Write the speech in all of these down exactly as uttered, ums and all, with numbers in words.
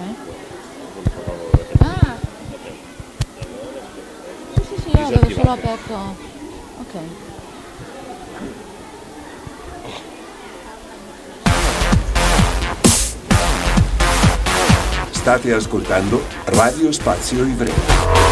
Ah. Sì, sì, sì, io avevo solo aperto. Ok. State ascoltando Radio Spazio Ivrea.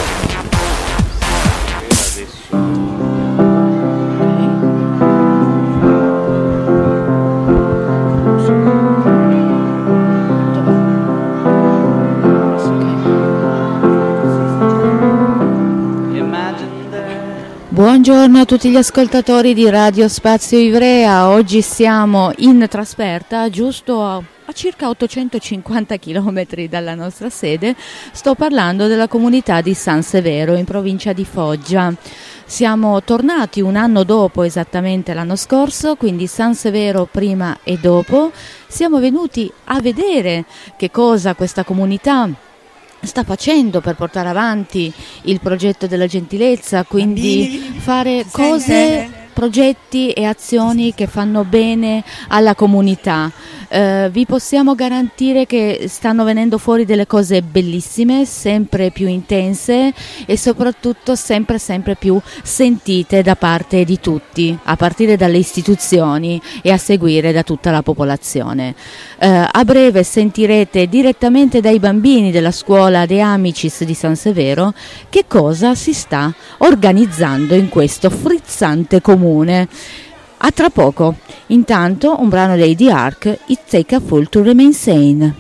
Buongiorno a tutti gli ascoltatori di Radio Spazio Ivrea. Oggi siamo in trasferta giusto a, a circa ottocentocinquanta chilometri dalla nostra sede. Sto parlando della comunità di San Severo in provincia di Foggia. Siamo tornati un anno dopo, esattamente l'anno scorso, quindi San Severo prima e dopo. Siamo venuti a vedere che cosa questa comunità sta facendo per portare avanti il progetto della gentilezza, quindi fare cose, progetti e azioni che fanno bene alla comunità. Eh, vi possiamo garantire che stanno venendo fuori delle cose bellissime, sempre più intense e soprattutto sempre sempre più sentite da parte di tutti, a partire dalle istituzioni e a seguire da tutta la popolazione. Eh, a breve sentirete direttamente dai bambini della scuola De Amicis di San Severo che cosa si sta organizzando in questo frizzante comune. A tra poco. Intanto un brano dei The Ark, It Take a Fool to Remain Sane.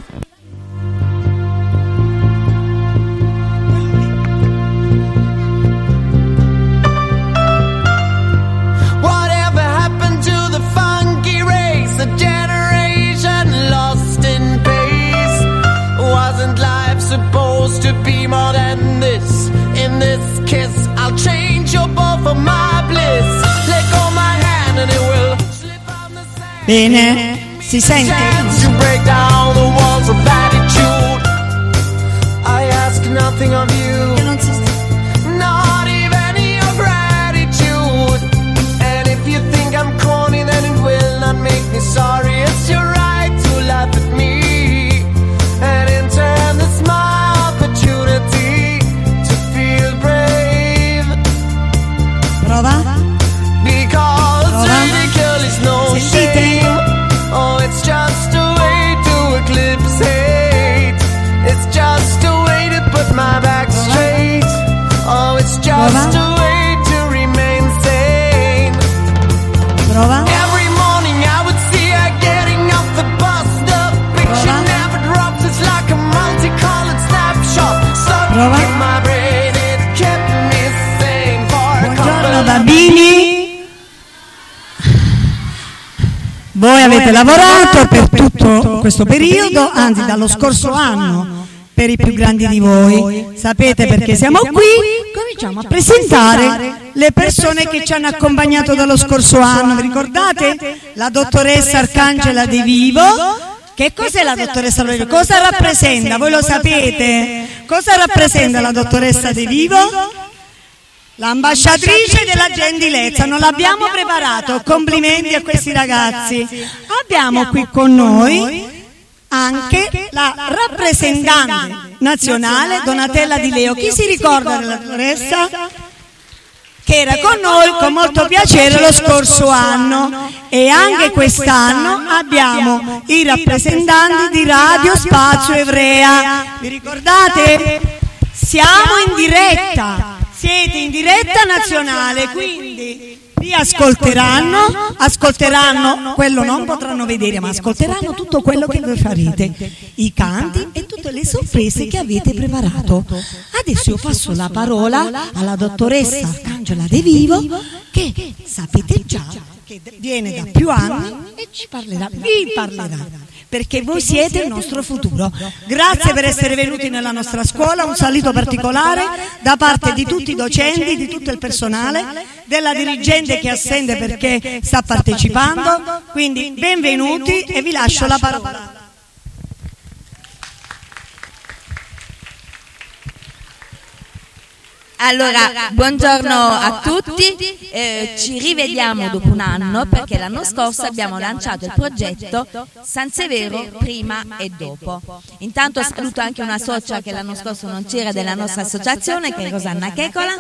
Whatever happened to the funky race, a generation lost in pace? Wasn't life supposed to be more than this? In this kiss, I'll change your bow for my bliss. Let go my hand and it will slip on the sand. Bene, si sente? Chance to break down the walls of attitude. I ask nothing of you. Che non si sta. Not even your gratitude. And if you think I'm corny, then it will not make me sorry. It's your right to laugh at me. And in turn, it's my opportunity to feel brave. Prova? Because Prova? ridicule is no Sentite? shame. Oh, it's just a way to eclipse hate. It's just a way to put my back straight. Oh, it's just a way to remain sane. Prova? Every morning I would see her getting off the bus. The picture Prova? never drops. It's like a multicolored snapshot. Stuck Prova? in my brain. It kept me sane for a couple Buongiorno of bambini. Voi avete lavorato per tutto questo periodo, anzi dallo scorso anno, per i più grandi di voi. Sapete perché siamo qui? Cominciamo a presentare le persone che ci hanno accompagnato dallo scorso anno. Vi ricordate? La dottoressa Arcangela De Vivo. Che cos'è la dottoressa De Vivo? Cosa rappresenta? Voi lo sapete? Cosa rappresenta la dottoressa De Vivo? L'ambasciatrice della gentilezza. Non l'abbiamo preparato. Complimenti a questi ragazzi. Abbiamo qui con noi anche la rappresentante nazionale Donatella Di Leo. Chi si ricorda della dottoressa? Che era con noi con molto piacere lo scorso anno, e anche quest'anno abbiamo i rappresentanti di Radio Spazio Ivrea. Vi ricordate? Siamo in diretta, siete in diretta nazionale, quindi vi ascolteranno, ascolteranno, quello non potranno vedere, ma ascolteranno tutto quello che voi farete, i canti e tutte le sorprese che avete preparato. Adesso io passo la parola alla dottoressa Arcangela De Vivo, che sapete già che viene da più anni e ci parlerà, vi parlerà, perché voi siete il nostro futuro. Grazie per essere venuti nella nostra scuola, un saluto particolare da parte di tutti i docenti, di tutto il personale, della dirigente che è assente perché sta partecipando, quindi benvenuti e vi lascio la parola. Allora, buongiorno a tutti, eh, ci rivediamo dopo un anno perché l'anno scorso abbiamo lanciato il progetto San Severo prima e dopo. Intanto saluto anche una socia che l'anno scorso non c'era della nostra associazione, che è Rosanna Checola.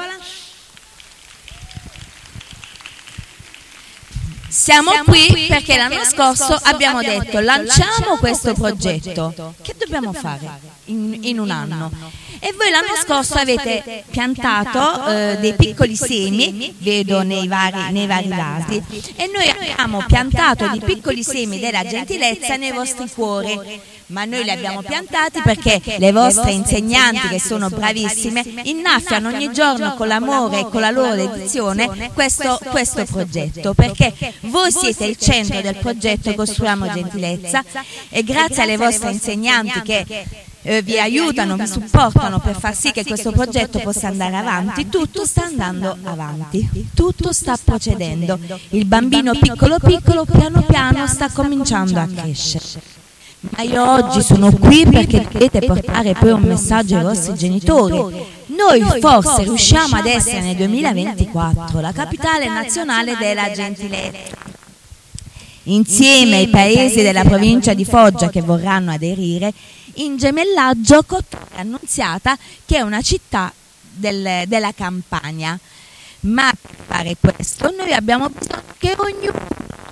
Siamo qui perché l'anno scorso abbiamo detto lanciamo questo progetto, che dobbiamo fare in, in un anno? E voi l'anno scorso avete piantato eh, dei piccoli semi, vedo nei vari, nei vari vasi, e noi abbiamo piantato dei piccoli semi della gentilezza nei vostri cuori. Ma noi li abbiamo piantati perché le vostre insegnanti, che sono bravissime, innaffiano ogni giorno con l'amore e con la loro dedizione questo, questo progetto, perché voi siete il centro del progetto Costruiamo Gentilezza, e grazie alle vostre insegnanti che eh, vi aiutano, vi supportano per far sì che questo progetto possa andare avanti, tutto sta andando avanti, tutto sta procedendo. Il bambino piccolo piccolo piano piano sta cominciando a crescere. Ma io oggi sono qui perché dovete portare poi un messaggio ai vostri genitori. Noi forse riusciamo ad essere nel duemilaventiquattro la capitale nazionale della gentilezza. Insieme ai paesi della provincia di Foggia che vorranno aderire, in gemellaggio con Annunziata, che è una città del, della Campania. Ma per fare questo noi abbiamo bisogno che ognuno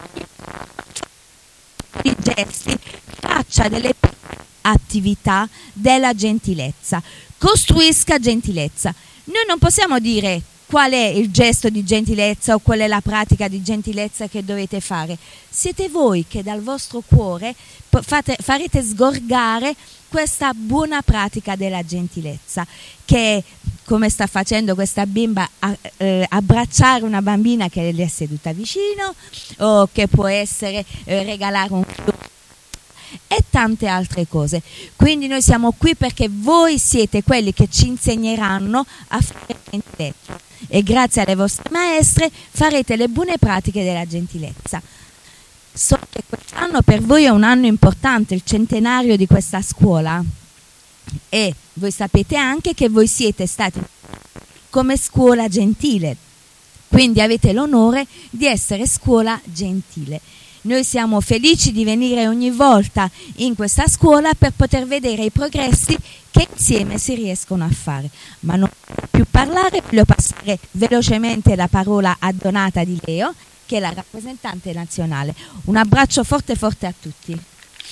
di gesti faccia delle attività della gentilezza, costruisca gentilezza. Noi non possiamo dire qual è il gesto di gentilezza o qual è la pratica di gentilezza che dovete fare. Siete voi che dal vostro cuore fate, farete sgorgare questa buona pratica della gentilezza, che come sta facendo questa bimba, a, eh, abbracciare una bambina che le è seduta vicino, o che può essere eh, regalare un e tante altre cose. Quindi noi siamo qui perché voi siete quelli che ci insegneranno a fare gentilezza, e grazie alle vostre maestre farete le buone pratiche della gentilezza. So che quest'anno per voi è un anno importante, il centenario di questa scuola, e voi sapete anche che voi siete stati come scuola gentile, quindi avete l'onore di essere scuola gentile. Noi siamo felici di venire ogni volta in questa scuola per poter vedere i progressi che insieme si riescono a fare. Ma non voglio più parlare, voglio passare velocemente la parola a Donata Di Leo, che è la rappresentante nazionale. Un abbraccio forte forte a tutti.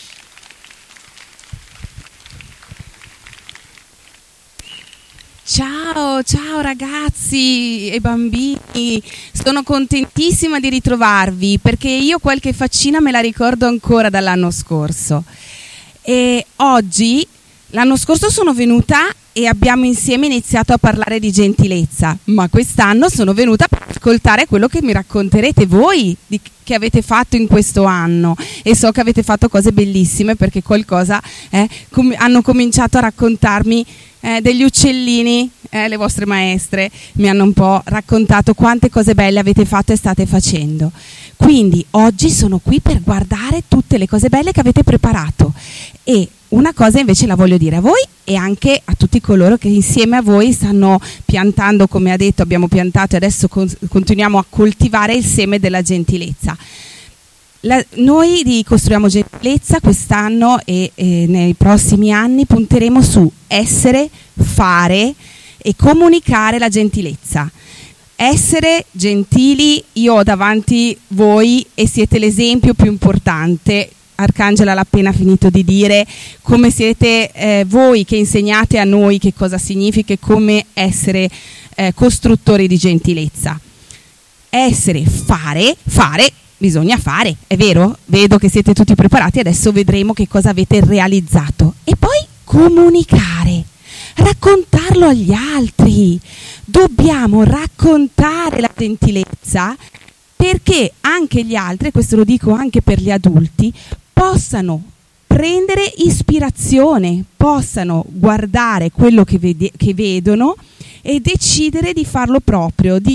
Ciao, ciao ragazzi e bambini, sono contentissima di ritrovarvi perché io qualche faccina me la ricordo ancora dall'anno scorso. E oggi, l'anno scorso sono venuta e abbiamo insieme iniziato a parlare di gentilezza, ma quest'anno sono venuta per ascoltare quello che mi racconterete voi di, che avete fatto in questo anno, e so che avete fatto cose bellissime perché qualcosa eh, com- hanno cominciato a raccontarmi eh, degli uccellini, eh, le vostre maestre mi hanno un po' raccontato quante cose belle avete fatto e state facendo. Quindi oggi sono qui per guardare tutte le cose belle che avete preparato, e una cosa invece la voglio dire a voi e anche a tutti coloro che insieme a voi stanno piantando, come ha detto, abbiamo piantato e adesso con- continuiamo a coltivare il seme della gentilezza. La, noi di Costruiamo Gentilezza quest'anno e, e nei prossimi anni punteremo su essere, fare e comunicare la gentilezza. Essere gentili, io ho davanti voi e siete l'esempio più importante. Arcangela l'ha appena finito di dire, come siete eh, voi che insegnate a noi che cosa significa e come essere eh, costruttori di gentilezza. Essere, fare, fare, bisogna fare, è vero? Vedo che siete tutti preparati, adesso vedremo che cosa avete realizzato. E poi comunicare, raccontarlo agli altri. Dobbiamo raccontare la gentilezza perché anche gli altri, questo lo dico anche per gli adulti, possano prendere ispirazione, possano guardare quello che, vede- che vedono e decidere di farlo proprio, di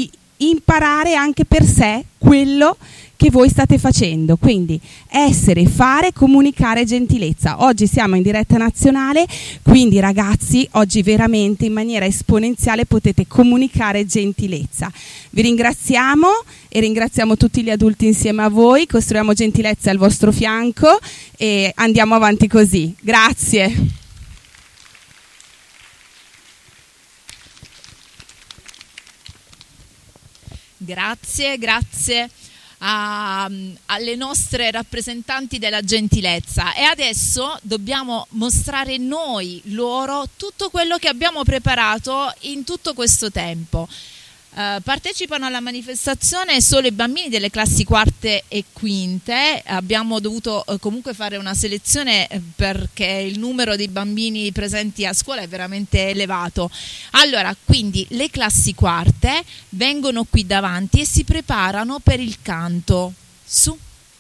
imparare anche per sé quello che voi state facendo. Quindi essere, fare, comunicare gentilezza. Oggi siamo in diretta nazionale, quindi ragazzi, oggi veramente in maniera esponenziale potete comunicare gentilezza. Vi ringraziamo e ringraziamo tutti gli adulti insieme a voi, costruiamo gentilezza al vostro fianco e andiamo avanti così. Grazie. Grazie, grazie a, alle nostre rappresentanti della gentilezza, e adesso dobbiamo mostrare noi loro tutto quello che abbiamo preparato in tutto questo tempo. Uh, partecipano alla manifestazione solo i bambini delle classi quarte e quinte. Abbiamo dovuto uh, comunque fare una selezione uh, perché il numero di bambini presenti a scuola è veramente elevato. Allora, quindi le classi quarte vengono qui davanti e si preparano per il canto. Su.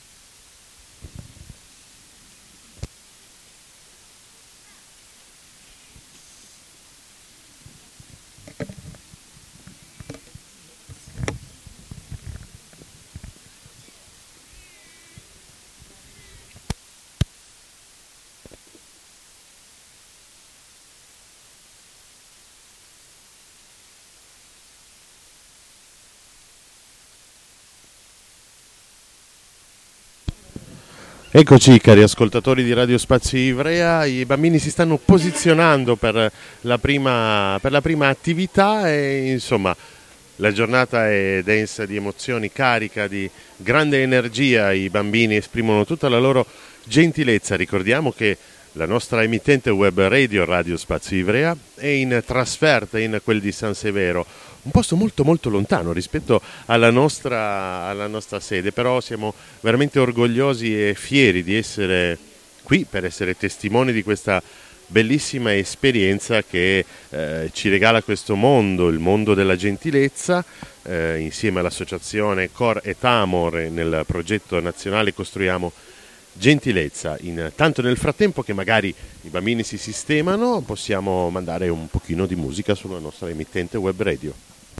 Eccoci cari ascoltatori di Radio Spazio Ivrea, i bambini si stanno posizionando per la prima, per la prima attività e insomma la giornata è densa di emozioni, carica di grande energia, i bambini esprimono tutta la loro gentilezza. Ricordiamo che la nostra emittente web radio, Radio Spazio Ivrea, è in trasferta in quel di San Severo, un posto molto molto lontano rispetto alla nostra, alla nostra sede, però siamo veramente orgogliosi e fieri di essere qui per essere testimoni di questa bellissima esperienza che eh, ci regala questo mondo, il mondo della gentilezza, eh, insieme all'associazione Cor et Amor nel progetto nazionale Costruiamo Gentilezza. Intanto nel frattempo che magari i bambini si sistemano possiamo mandare un pochino di musica sulla nostra emittente web radio.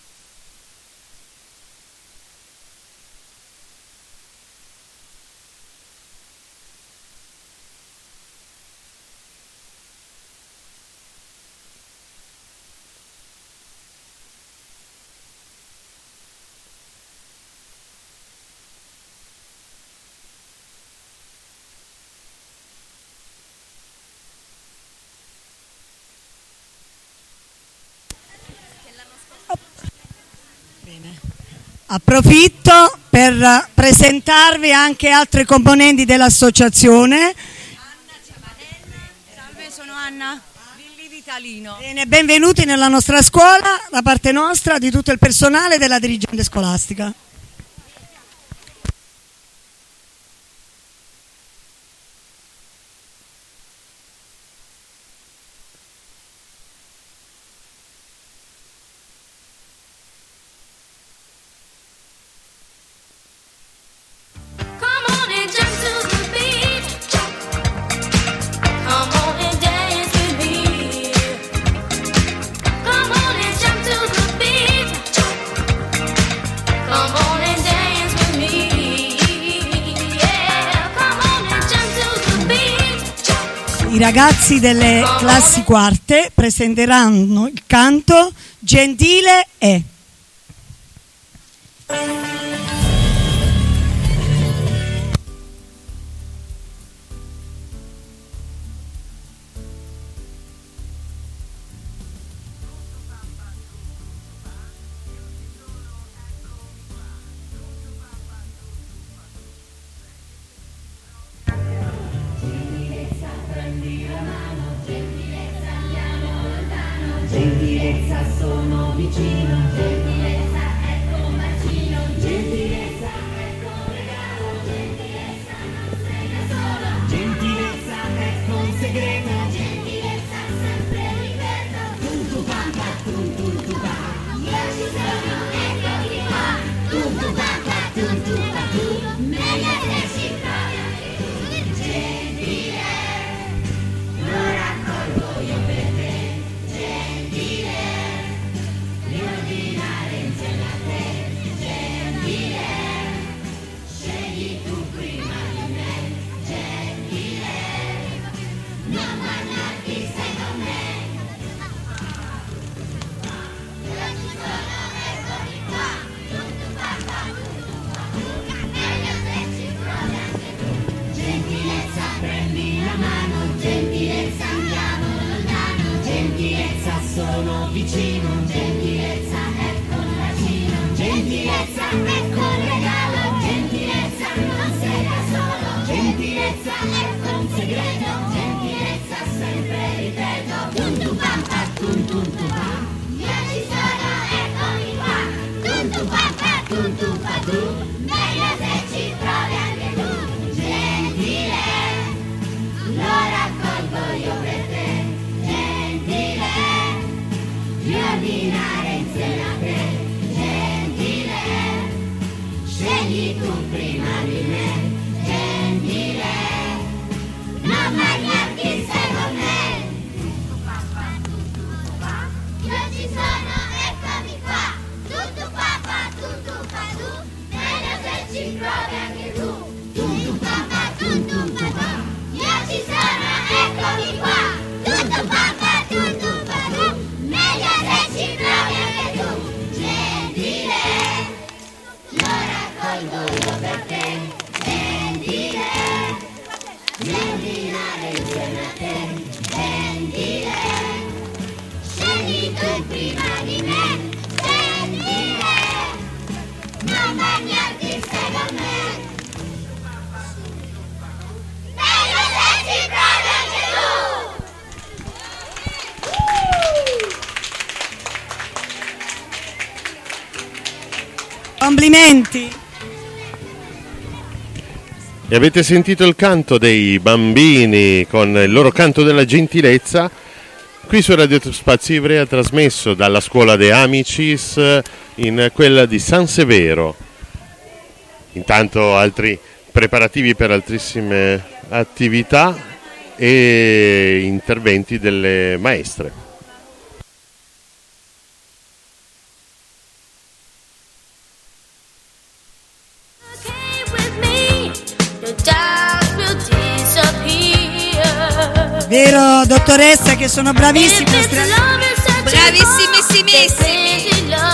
Approfitto per presentarvi anche altre componenti dell'associazione. Anna Ciamanelle, salve, sono Anna Villi Vitalino. Bene, benvenuti nella nostra scuola da parte nostra, di tutto il personale della dirigente scolastica. I ragazzi delle classi quarte presenteranno il canto Gentile è. Gentilezza sono vicino, gentilezza ecco un bacino, gentilezza ecco un regalo, gentilezza non sei da sola, gentilezza ecco un segreto, gentilezza sempre ripeto, tuntu pampa, tuntu tu pa, io ci sono, eccoti qua, tuntu pampa, tuntu pa tu, meglio reciproca, gentile, lo raccolgo io per te. Gentile, di ordinare in sé. sono vicino. Gentilezza è col bacino, gentilezza è col regalo, gentilezza non sei da solo, gentilezza è con segreto, gentilezza sempre ripeto. Tum tum pam pa, tum tum tum pam, io ci sono, eccomi qua. Tum tum pam pa, tum tum pa tu, meglio se ci provi anche tu. Gentile, lo raccolgo io per te. Gentile, riordinare insieme a te. Gentile, scegli tu prima di me. Gentile, non bagnarti sei con me. Io ci sono, eccomi qua. Tutto papà, tutto fa tu, meglio se ci provi anche tu. Tutto papà, tutto fa tu, io ci sono, eccomi qua. Tutto papà, tutto fa tu, meglio se ci provi anche tu. Gentile, lo raccolgo io per te. Gentile, ordinare insieme a te. Gentile, scegli tu prima di me. Gentile, non bagnarti sei con me. Meglio se ci provi anche tu. Complimenti. E avete sentito il canto dei bambini con il loro canto della gentilezza qui su Radio Spazio Ivrea, trasmesso dalla scuola De Amicis in quella di San Severo. Intanto altri preparativi per altrissime attività e interventi delle maestre. Vero, dottoressa, che sono bravissimi. Bravissimissimissimi.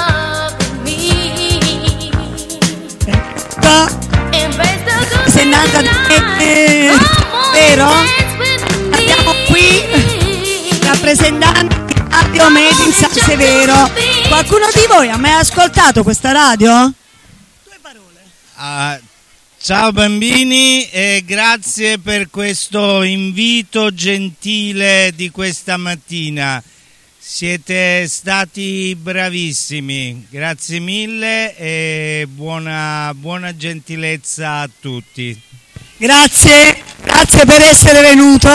Se nata eh, vero? Abbiamo qui rappresentanti di Radio Made in San Severo. Qualcuno di voi ha mai ascoltato questa radio? Uh, ciao bambini e grazie per questo invito gentile di questa mattina. Siete stati bravissimi, grazie mille e buona, buona gentilezza a tutti. Grazie, grazie per essere venuto.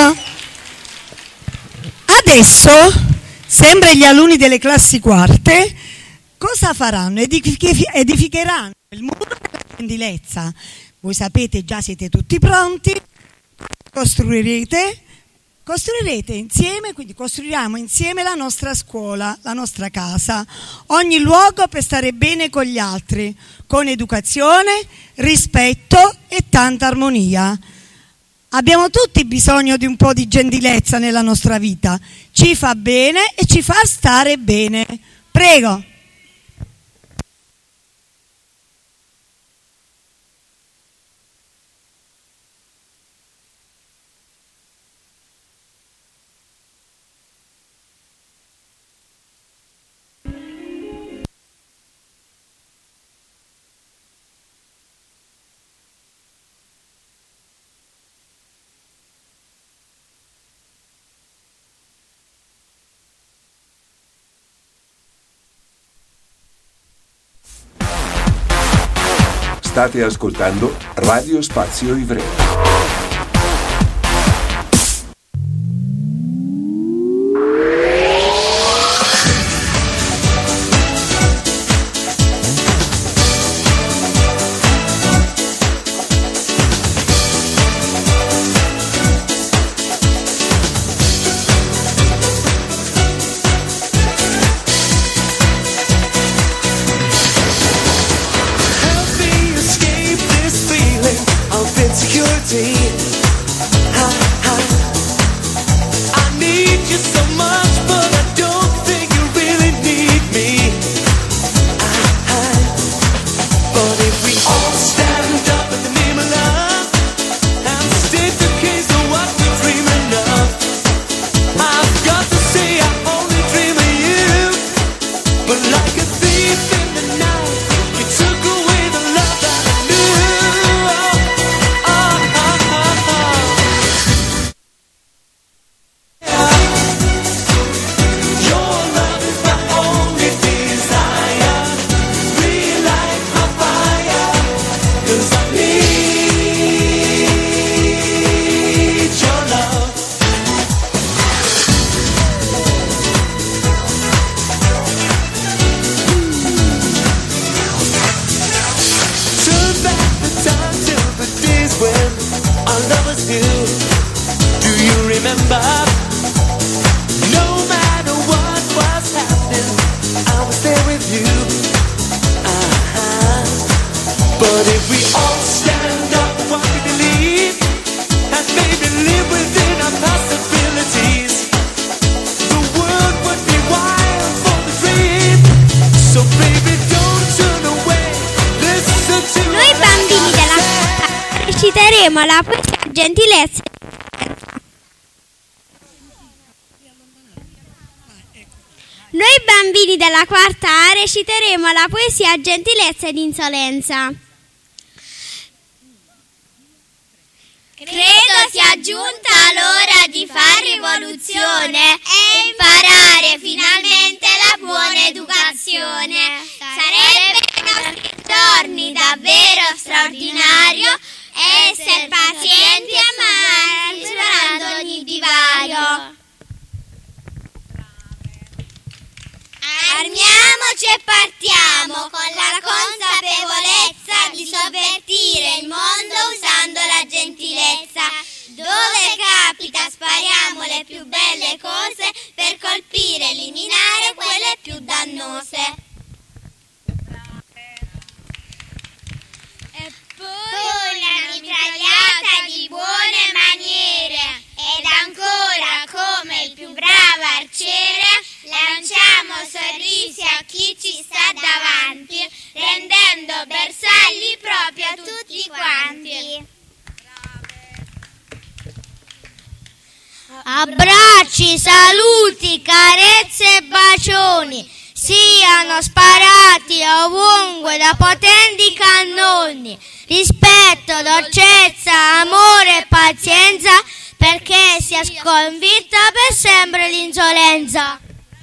Adesso, sempre gli alunni delle classi quarte, cosa faranno? Edific- edificheranno il muro della gentilezza. Voi sapete, già siete tutti pronti, costruirete, costruirete insieme, quindi costruiamo insieme la nostra scuola, la nostra casa, ogni luogo per stare bene con gli altri, con educazione, rispetto e tanta armonia. Abbiamo tutti bisogno di un po' di gentilezza nella nostra vita, ci fa bene e ci fa stare bene. Prego. State ascoltando Radio Spazio Ivrea. Insecurity reciteremo la poesia Gentilezza. Noi bambini della quarta A reciteremo la poesia Gentilezza ed Insolenza. Credo sia giunta l'ora di far rivoluzione e imparare finalmente la buona educazione. Sarebbe nei nostri giorni davvero straordinario essere pazienti e amanti, superando ogni divario. Armiamoci e partiamo con la consapevolezza di sovvertire il mondo usando la gentilezza. Dove capita spariamo le più belle cose per colpire e eliminare quelle più dannose. E poi una mitragliata di buone maniere ed ancora come il più bravo arciere lanciamo sorrisi a chi ci sta davanti, rendendo bersagli proprio a tutti quanti. Abbracci, saluti, carezze e bacioni siano sparati ovunque da potenti cannoni. Rispetto, dolcezza, amore e pazienza, perché sia sconfitta per sempre l'insolenza.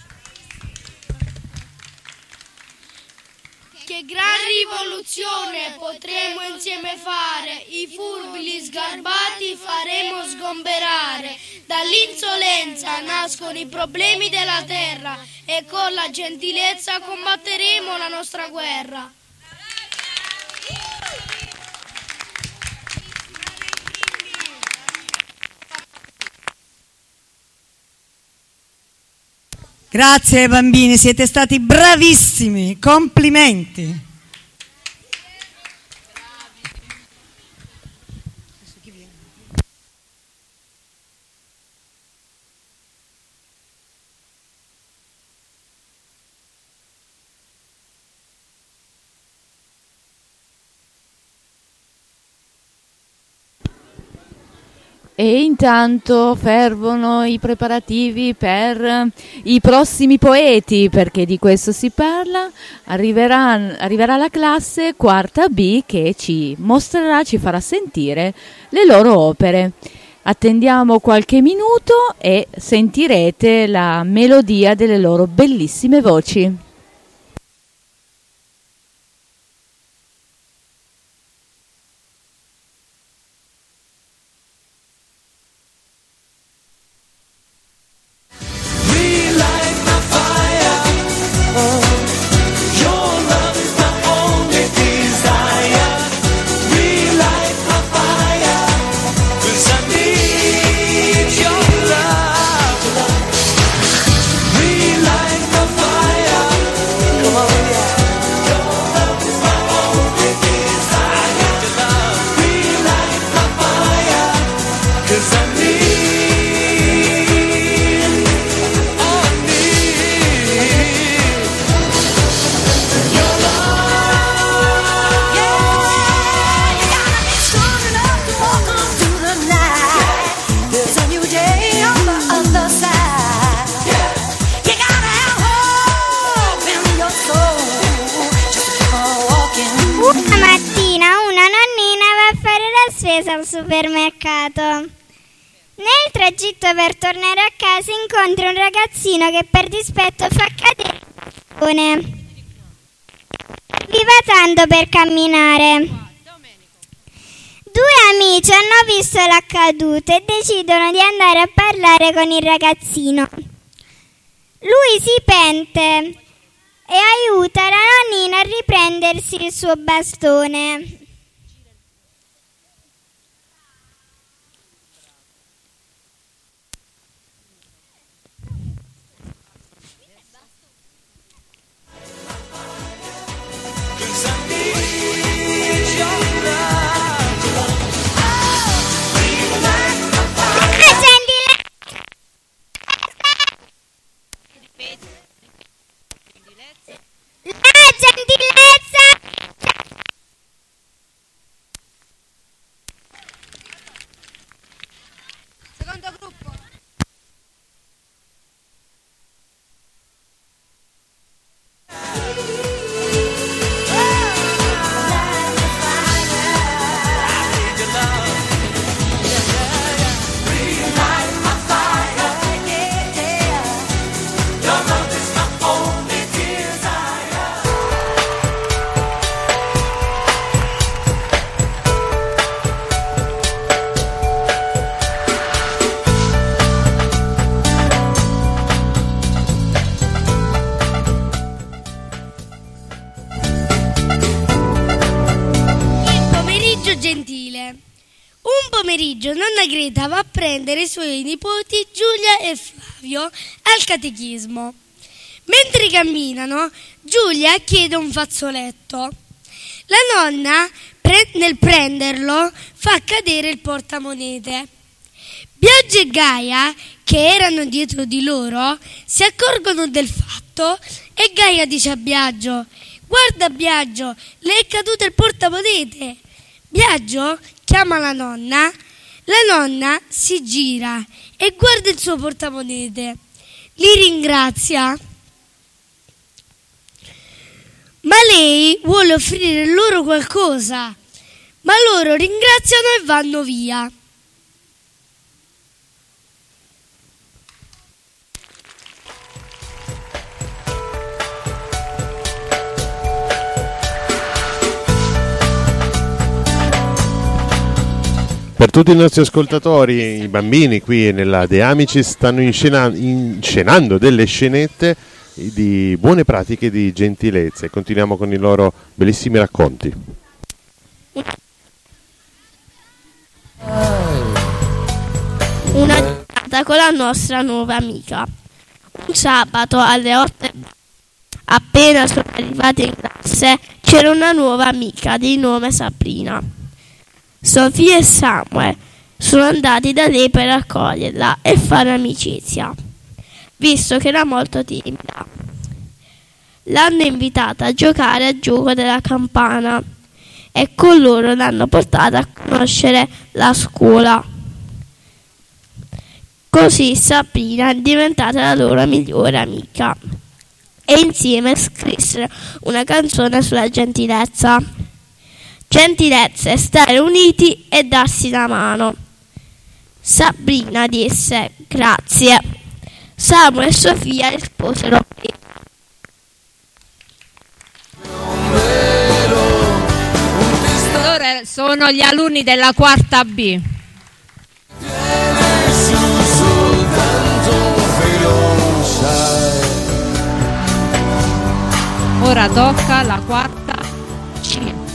Che gran rivoluzione potremo insieme fare, i furbi, gli sgarbati faremo sgomberare. Dall'insolenza nascono i problemi della terra e con la gentilezza combatteremo la nostra guerra. Grazie bambini, siete stati bravissimi, complimenti. E intanto fervono i preparativi per i prossimi poeti, perché di questo si parla. Arriverà, arriverà la classe quarta B che ci mostrerà, ci farà sentire le loro opere. Attendiamo qualche minuto e sentirete la melodia delle loro bellissime voci. Al supermercato. Nel tragitto per tornare a casa incontra un ragazzino che per dispetto fa cadere il bastone. Viva tanto per camminare. Due amici hanno visto l'accaduto e decidono di andare a parlare con il ragazzino. Lui si pente e aiuta la nonnina a riprendersi il suo bastone. pomeriggio nonna Greta va a prendere i suoi nipoti Giulia e Flavio al catechismo. Mentre camminano, Giulia chiede un fazzoletto. La nonna, pre- nel prenderlo, fa cadere il portamonete. Biagio e Gaia, che erano dietro di loro, si accorgono del fatto e Gaia dice a Biagio: guarda Biagio, le è caduto il portamonete. Biagio chiama la nonna, la nonna si gira e guarda il suo portamonete, li ringrazia, ma lei vuole offrire loro qualcosa, ma loro ringraziano e vanno via. Per tutti i nostri ascoltatori, i bambini qui nella De Amici stanno inscena- inscenando delle scenette di buone pratiche di gentilezza e continuiamo con i loro bellissimi racconti. Una giornata con la nostra nuova amica. Un sabato alle otto, appena sono arrivati in classe, c'era una nuova amica di nome Sabrina. Sofia e Samuel sono andati da lei per accoglierla e fare amicizia, visto che era molto timida. L'hanno invitata a giocare al gioco della campana e con loro l'hanno portata a conoscere la scuola. Così Sabrina è diventata la loro migliore amica e insieme scrissero una canzone sulla gentilezza. Gentilezza è stare uniti e darsi la mano. Sabrina disse grazie. Samuel e Sofia risposero bene. Loro sono gli alunni della quarta B. Ora tocca la quarta C.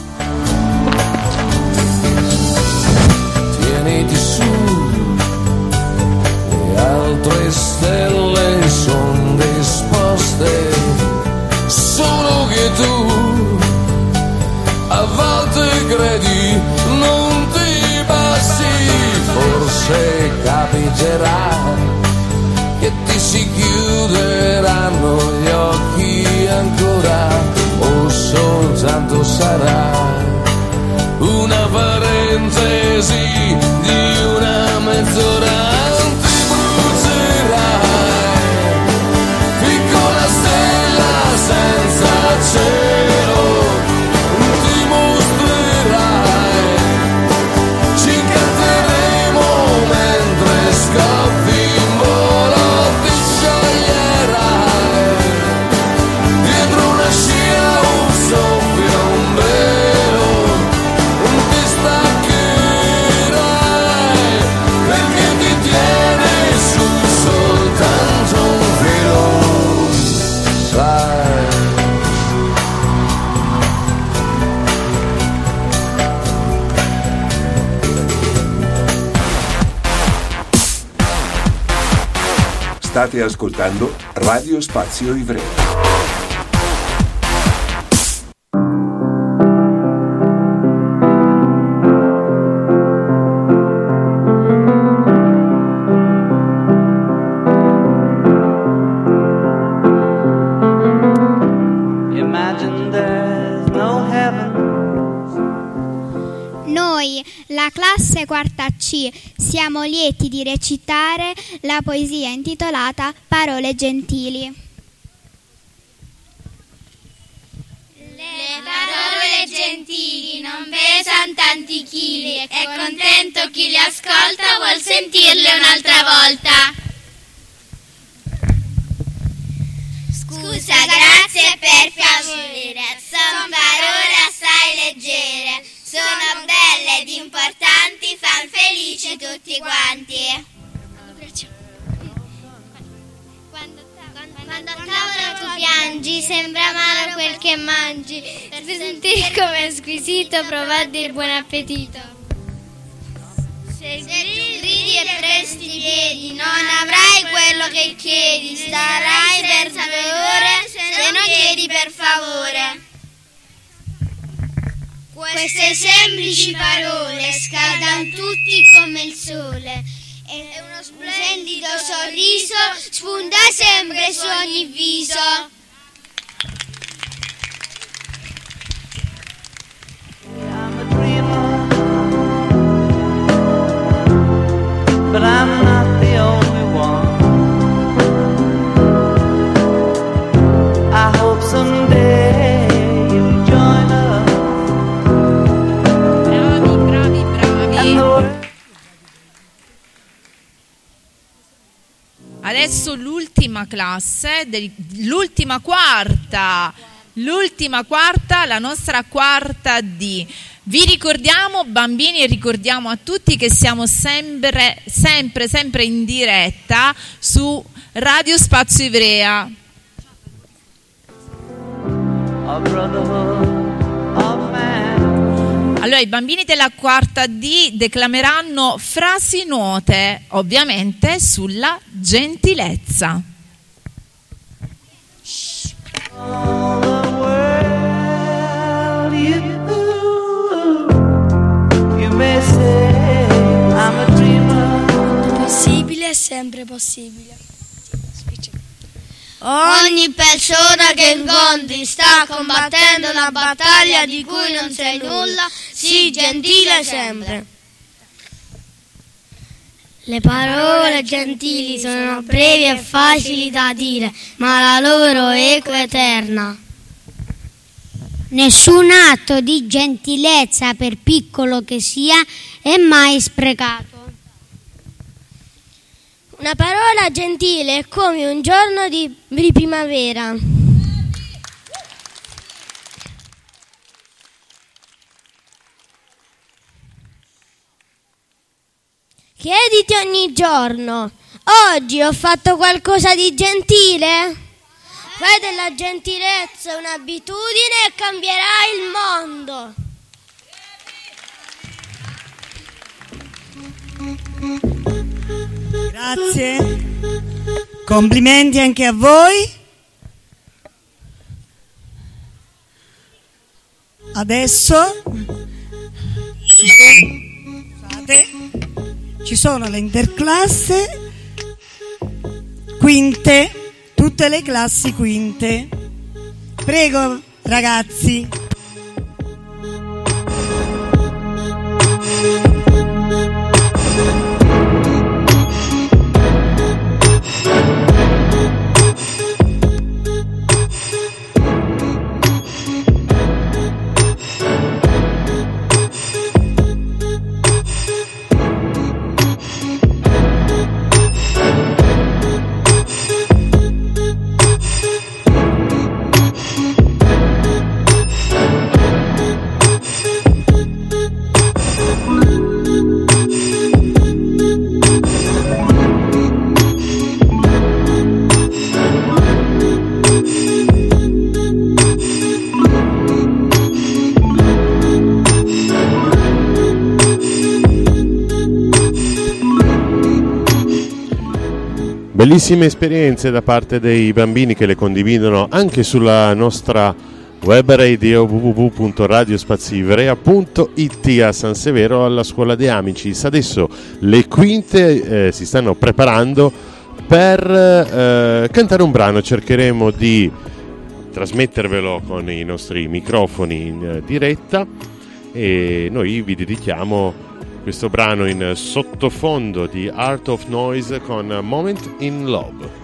Tieniti su, le altre stelle sono disposte, solo che tu a volte credi non ti passi, forse capiterà che ti si chiuderanno gli occhi ancora, o soltanto sarà una parentesi di una mezz'ora. Ti brucerai, piccola stella senza cielo, ti mostrerai, ci incanteremo mentre scoppi in volo, ti scioglierai dietro una scia, un soffio, un velo, ti staccherai perché ti tiene su soltanto un filo, sai. State ascoltando Radio Spazio Ivrea. Noi, la classe quarta C, siamo lieti di recitare la poesia intitolata Parole gentili. Le parole gentili non pesano tanti chili, è contento chi li ascolta, vuol sentirle un'altra volta. Scusa, grazie per piacere, son parole assai leggere, sono belle ed importanti, fan felici tutti quanti. Quando a tavola tu piangi, sembra amaro quel che mangi, per sentire come è squisito, provate il buon appetito. Se gridi e presti i piedi, non avrai quello che chiedi, starai per due ore se non chiedi per favore. Queste semplici parole scaldano tutti come il sole e uno splendido sorriso sfonda sempre su ogni viso. But I'm not the only one. I hope someday you'll join us. Bravi, bravi, bravi. Adesso l'ultima classe, del- l'ultima quarta, l'ultima quarta, la nostra quarta D. Vi ricordiamo, bambini, e ricordiamo a tutti che siamo sempre, sempre, sempre in diretta su Radio Spazio Ivrea. Allora, i bambini della quarta D declameranno frasi note, ovviamente, sulla gentilezza. Possibile è sempre possibile. Ogni persona che incontri sta combattendo una battaglia di cui non sai nulla, sii gentile sempre. Le parole gentili sono brevi e facili da dire, ma la loro eco è eterna. Nessun atto di gentilezza, per piccolo che sia, è mai sprecato. Una parola gentile è come un giorno di, di primavera. Chiediti ogni giorno: oggi ho fatto qualcosa di gentile? Fai della gentilezza un'abitudine e cambierai il mondo. Grazie. Complimenti anche a voi. Adesso ci sono, scusate, ci sono le interclasse quinte, tutte le classi quinte. Prego, ragazzi. Bellissime esperienze da parte dei bambini che le condividono anche sulla nostra web radio w w w punto radio spazio ivrea punto i t a San Severo alla scuola De Amicis. Adesso le quinte eh, si stanno preparando per eh, cantare un brano. Cercheremo di trasmettervelo con i nostri microfoni in eh, diretta e noi vi dedichiamo questo brano in sottofondo di Art of Noise con Moment in Love.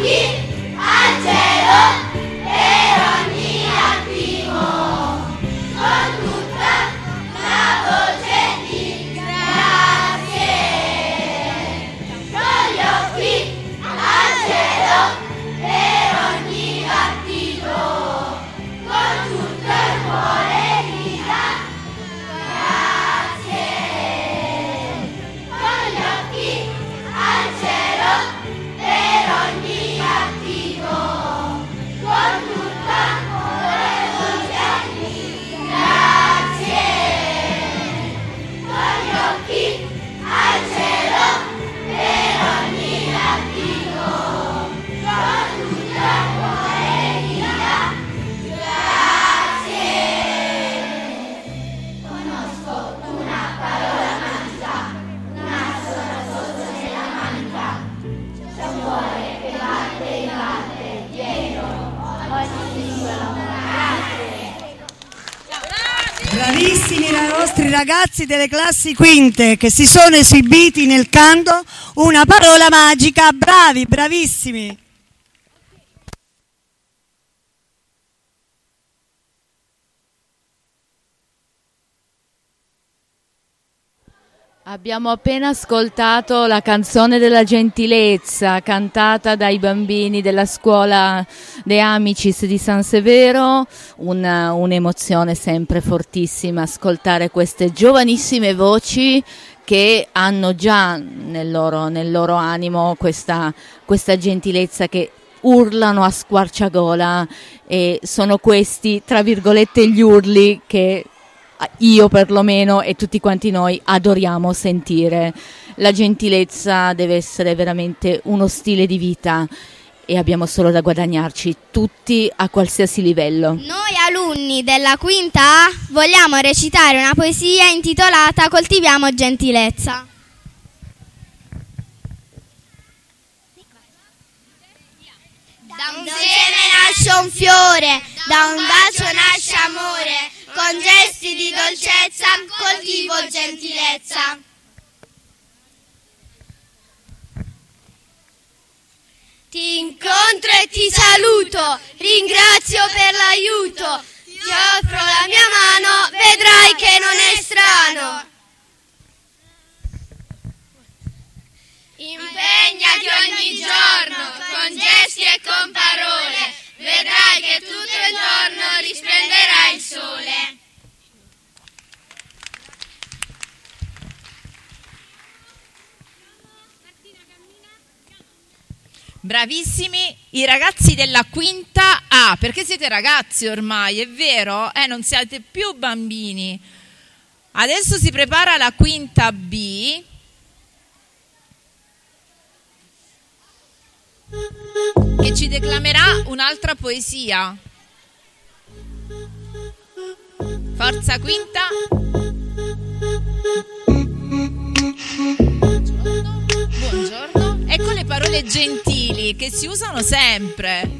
Bravissimi i nostri ragazzi delle classi quinte che si sono esibiti nel canto Una parola magica. Bravi, bravissimi. Abbiamo appena ascoltato la canzone della gentilezza cantata dai bambini della scuola De Amicis di San Severo, una, un'emozione sempre fortissima ascoltare queste giovanissime voci che hanno già nel loro, nel loro animo questa, questa gentilezza, che urlano a squarciagola, e sono questi, tra virgolette, gli urli che io perlomeno e tutti quanti noi adoriamo sentire. La gentilezza deve essere veramente uno stile di vita e abbiamo solo da guadagnarci tutti a qualsiasi livello. Noi alunni della quinta A vogliamo recitare una poesia intitolata Coltiviamo gentilezza. Da un seme nasce un fiore, da un bacio nasce amore, con gesti di dolcezza coltivo gentilezza. Ti incontro e ti saluto, ringrazio per l'aiuto, ti offro la mia mano, vedrai che non è strano. Impegnati ogni giorno, con gesti e con parole, vedrai che tutto intorno risplenderà il sole. Bravissimi i ragazzi della quinta A, perché siete ragazzi ormai, è vero? Eh, non siete più bambini. Adesso si prepara la quinta B. Che ci declamerà un'altra poesia. Forza quinta. Buongiorno. Ecco le parole gentili che si usano sempre.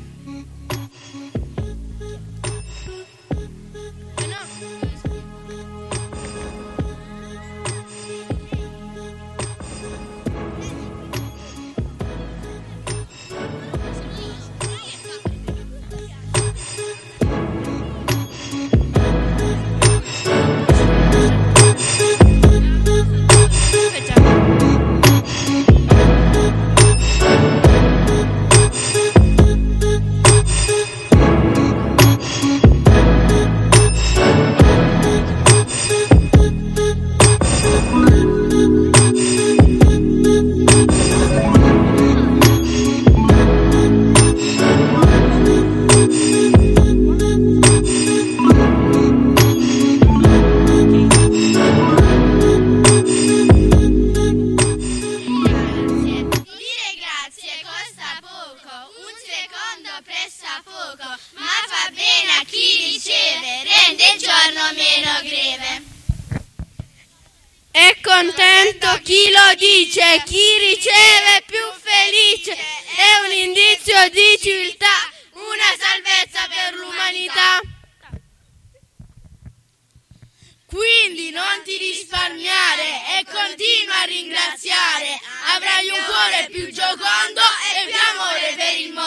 Contento chi lo dice, chi riceve più felice, è un indizio di civiltà, una salvezza per l'umanità. Quindi non ti risparmiare e continua a ringraziare, avrai un cuore più giocondo e più amore per il mondo.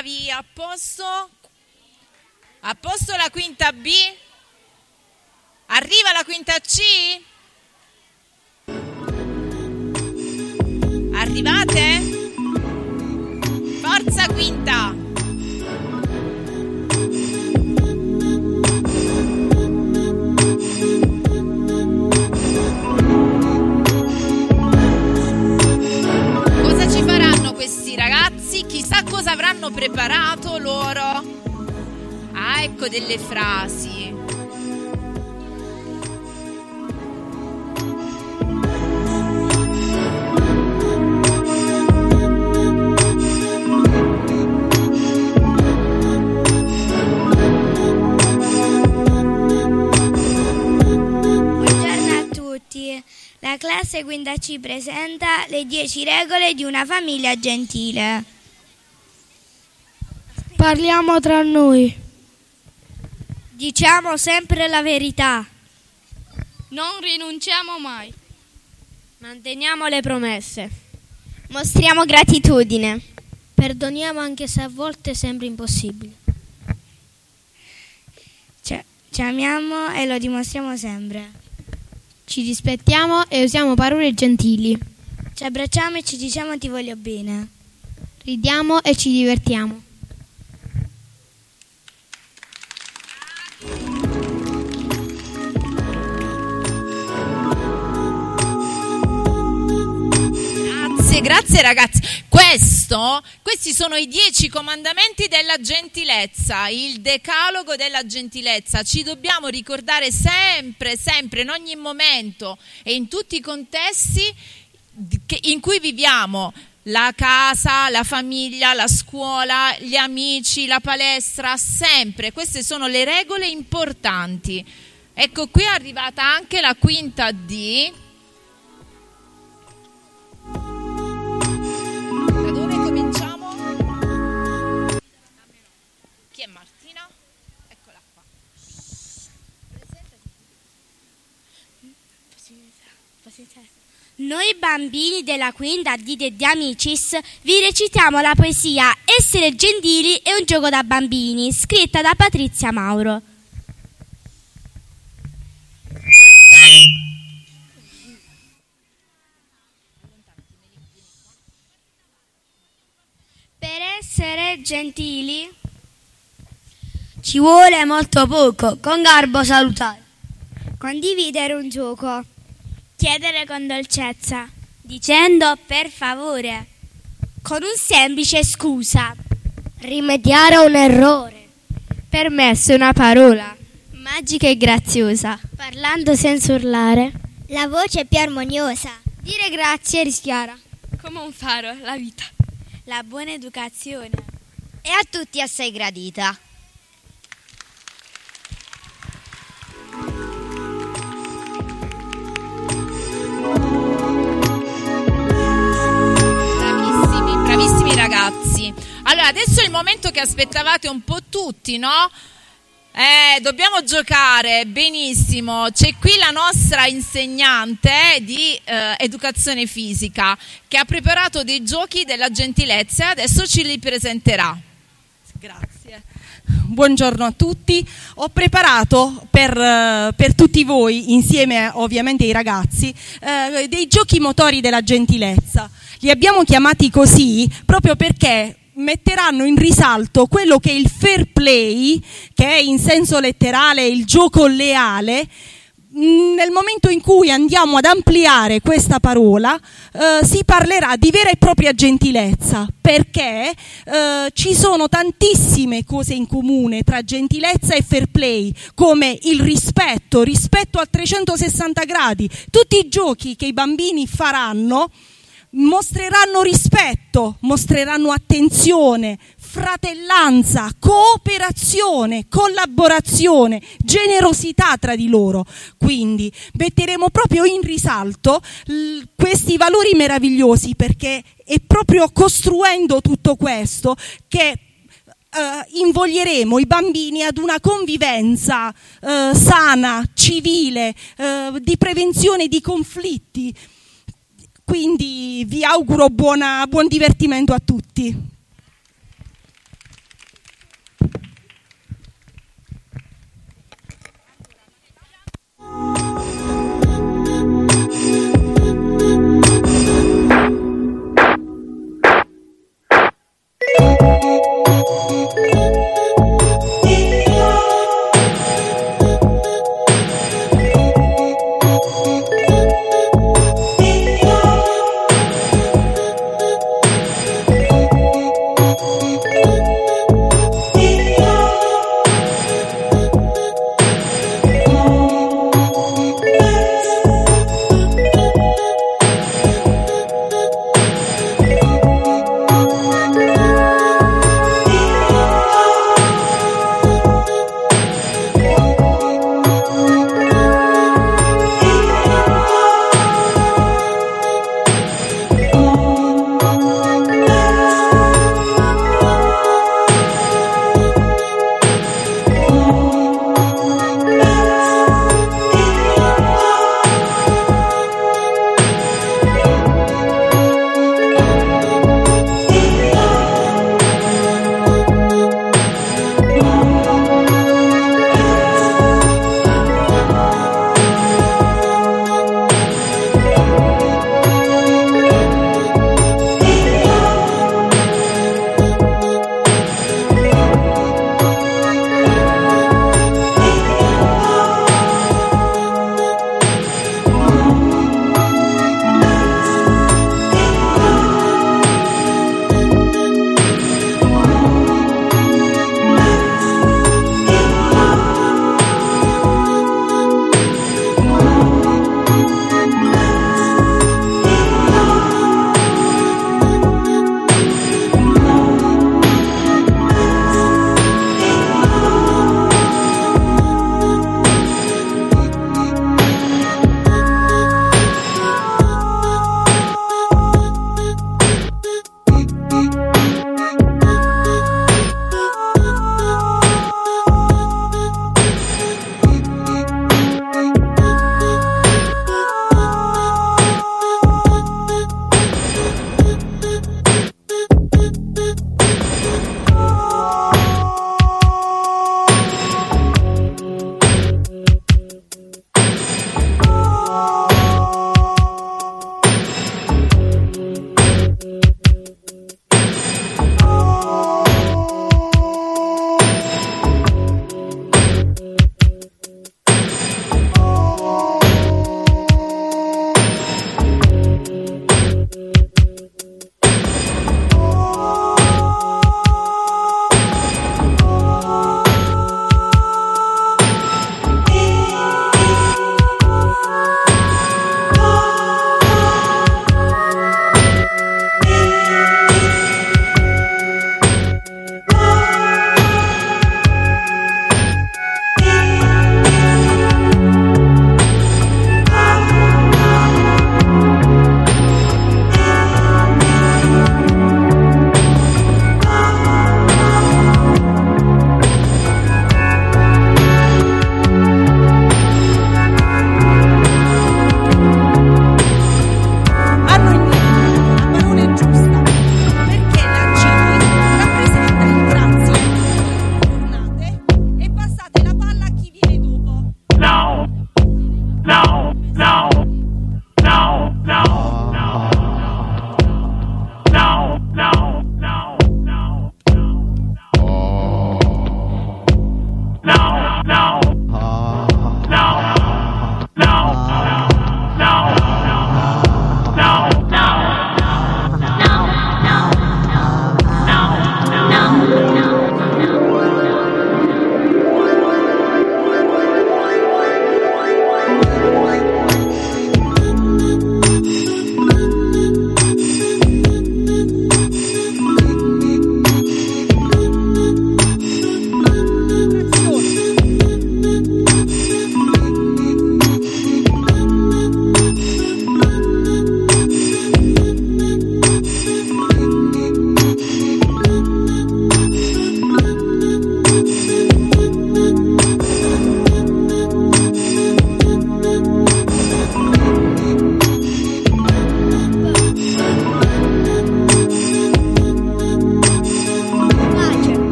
Bravi, a posto? A posto la quinta B? Arriva la quinta C? Arrivate? Forza quinta! Cosa ci faranno questi ragazzi? Chissà cosa avranno preparato loro. Ah, ecco delle frasi. La classe quinta C presenta le dieci regole di una famiglia gentile. Parliamo tra noi. Diciamo sempre la verità. Non rinunciamo mai. Manteniamo le promesse. Mostriamo gratitudine. Perdoniamo anche se a volte sembra impossibile. Cioè, ci amiamo e lo dimostriamo sempre. Ci rispettiamo e usiamo parole gentili. Ci abbracciamo e ci diciamo ti voglio bene. Ridiamo e ci divertiamo. Grazie, grazie ragazzi. Questo, questi sono i dieci comandamenti della gentilezza, il decalogo della gentilezza. Ci dobbiamo ricordare sempre, sempre, in ogni momento e in tutti i contesti in cui viviamo. La casa, la famiglia, la scuola, gli amici, la palestra, sempre. Queste sono le regole importanti. Ecco, qui è arrivata anche la quinta D. Da dove cominciamo? Chi è Martina? Eccola qua. Noi bambini della quinta D di Amicis vi recitiamo la poesia Essere gentili è un gioco da bambini, scritta da Patrizia Mauro. Per essere gentili ci vuole molto poco, con garbo salutare. Condividere un gioco. Chiedere con dolcezza, dicendo per favore, con un semplice scusa. Rimediare a un errore. Permesso una parola. Magica e graziosa. Parlando senza urlare. La voce più armoniosa. Dire grazie rischiara. Come un faro, la vita. La buona educazione. E a tutti assai gradita. Bravissimi ragazzi. Allora, adesso è il momento che aspettavate un po' tutti, no? Eh, dobbiamo giocare, benissimo. C'è qui la nostra insegnante di eh, educazione fisica che ha preparato dei giochi della gentilezza e adesso ce li presenterà. Grazie. Buongiorno a tutti. Ho preparato per, per tutti voi, insieme ovviamente ai ragazzi, eh, dei giochi motori della gentilezza. Li abbiamo chiamati così proprio perché metteranno in risalto quello che è il fair play, che è in senso letterale il gioco leale. Nel momento in cui andiamo ad ampliare questa parola, eh, si parlerà di vera e propria gentilezza, perché eh, ci sono tantissime cose in comune tra gentilezza e fair play, come il rispetto, rispetto a trecentosessanta gradi. Tutti i giochi che i bambini faranno mostreranno rispetto, mostreranno attenzione, fratellanza, cooperazione, collaborazione, generosità tra di loro. Quindi metteremo proprio in risalto l- questi valori meravigliosi, perché è proprio costruendo tutto questo che Uh, invoglieremo i bambini ad una convivenza uh, sana, civile, uh, di prevenzione di conflitti. Quindi vi auguro buona, buon divertimento a tutti.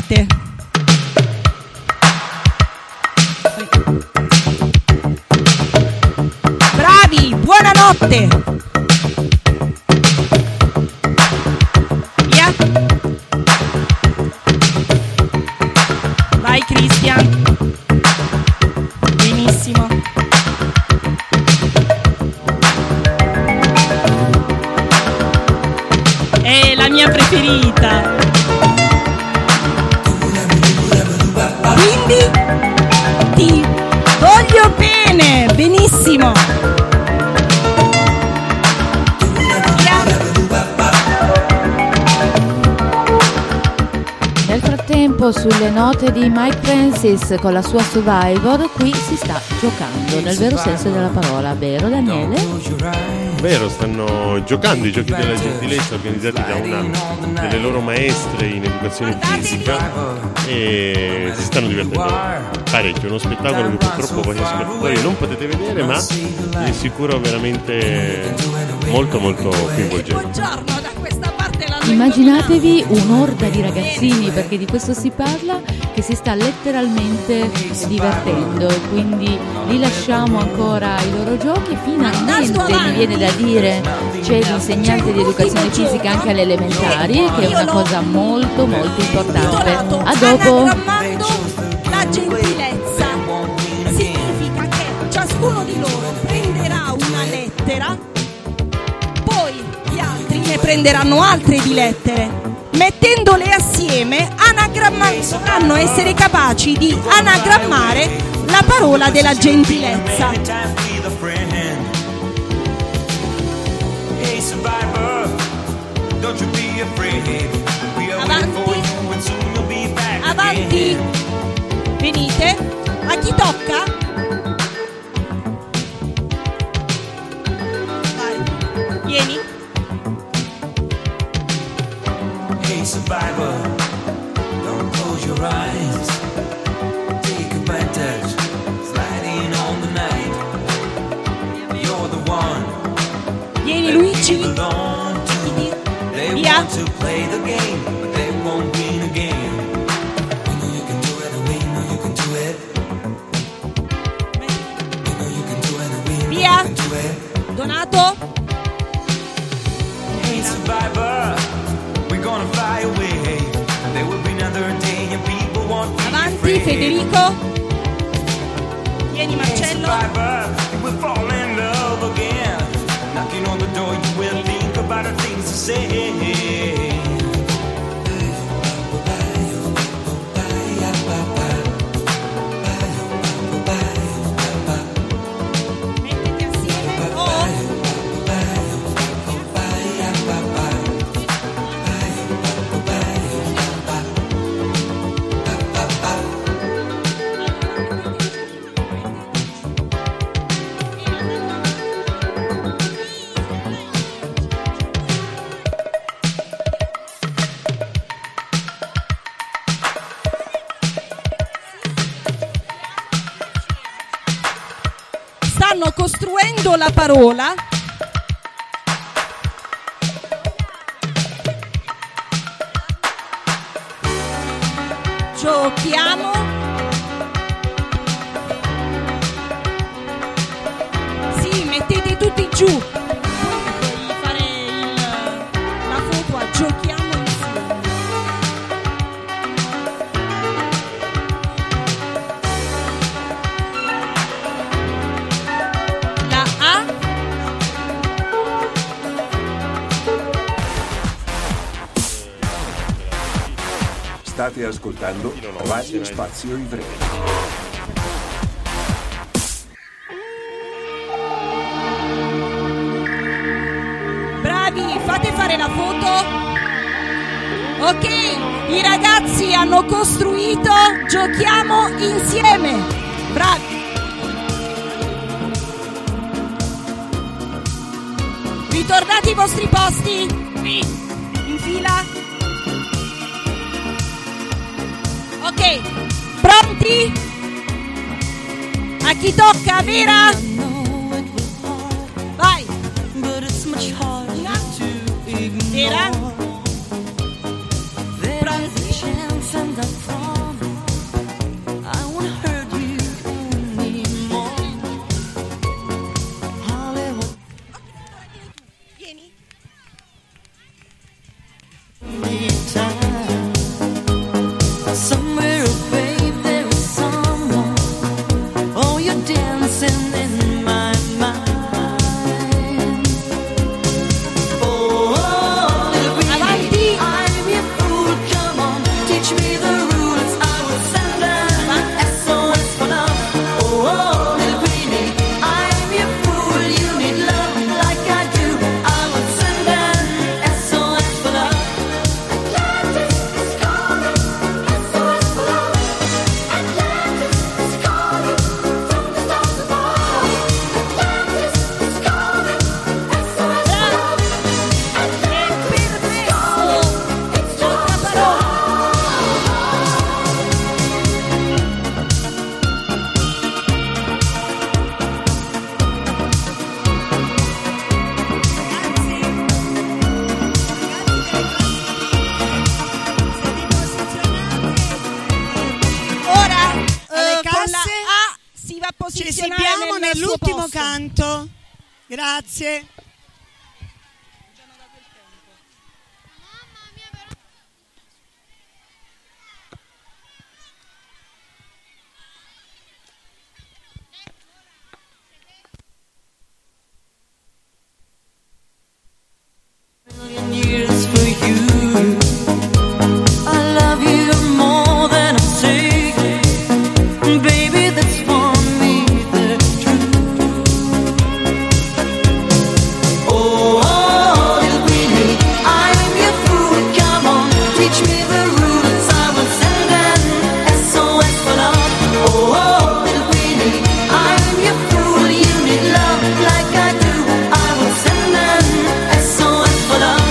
Bentornate. Bravi, buonanotte. Via. Vai Christian. Benissimo. È la mia preferita. Quindi ti voglio bene, benissimo. Nel frattempo, sulle note di Mike Francis con la sua Survivor, qui si sta giocando nel vero senso della parola, vero Daniele? Vero, stanno giocando i giochi della gentilezza organizzati da una delle loro maestre in educazione fisica e si stanno divertendo parecchio. Uno spettacolo che purtroppo voi ascoltatori non potete vedere, ma di sicuro veramente molto molto coinvolgente. Buongiorno, da questa parte la Immaginatevi un'orda di ragazzini, perché di questo si parla, che si sta letteralmente divertendo, quindi li lasciamo ancora ai loro giochi. Finalmente mi viene da dire c'è l'insegnante di educazione fisica anche alle elementari, che è una cosa molto molto importante. A dopo. La gentilezza significa che ciascuno di loro prenderà una lettera, poi gli altri ne prenderanno altre di lettere. Mettendole assieme anagramma- dovranno essere capaci di anagrammare la parola della gentilezza. Avanti, avanti, venite, a chi tocca? Vai, vieni. Hey survivor, don't close your eyes. Take advantage, sliding on the night. You're the one. Vieni Luigi. They Via. want to play the game, but they won't win again. We know you can do it, we know you can do it. We know you can do it, we know Via. you can do it. Donato. Hey survivor, we're gonna fly away. There will be another day and people won't be Avanti afraid. Federico. Vieni Hey Marcello. survivor, we'll fall in love again. Knocking on the door, you will think about the things to say. Mettiti assieme. Oh. Stanno costruendo la parola. Giochiamo. Sì, mettete tutti giù. Puoi fare il, la foto a giochiamo insieme. La A. State ascoltando Radio Spazio Ivrea. Bravi, fate fare la foto. Ok, i ragazzi hanno costruito Giochiamo insieme. Bravi. Ritornate ai vostri posti. Qui, in fila. Ok, pronti? A chi tocca, Vera? Vai. Vera? Pronti? l'ultimo posto. canto. Grazie. Years for you. I love you more than I say. Baby, that's for me the truth. Oh, oh, little Queenie, I'm your fool. Come on, teach me the rules. I will send an S O S for love. Oh, oh, little Queenie, I'm your fool. You need love like I do. I will send an S O S for love.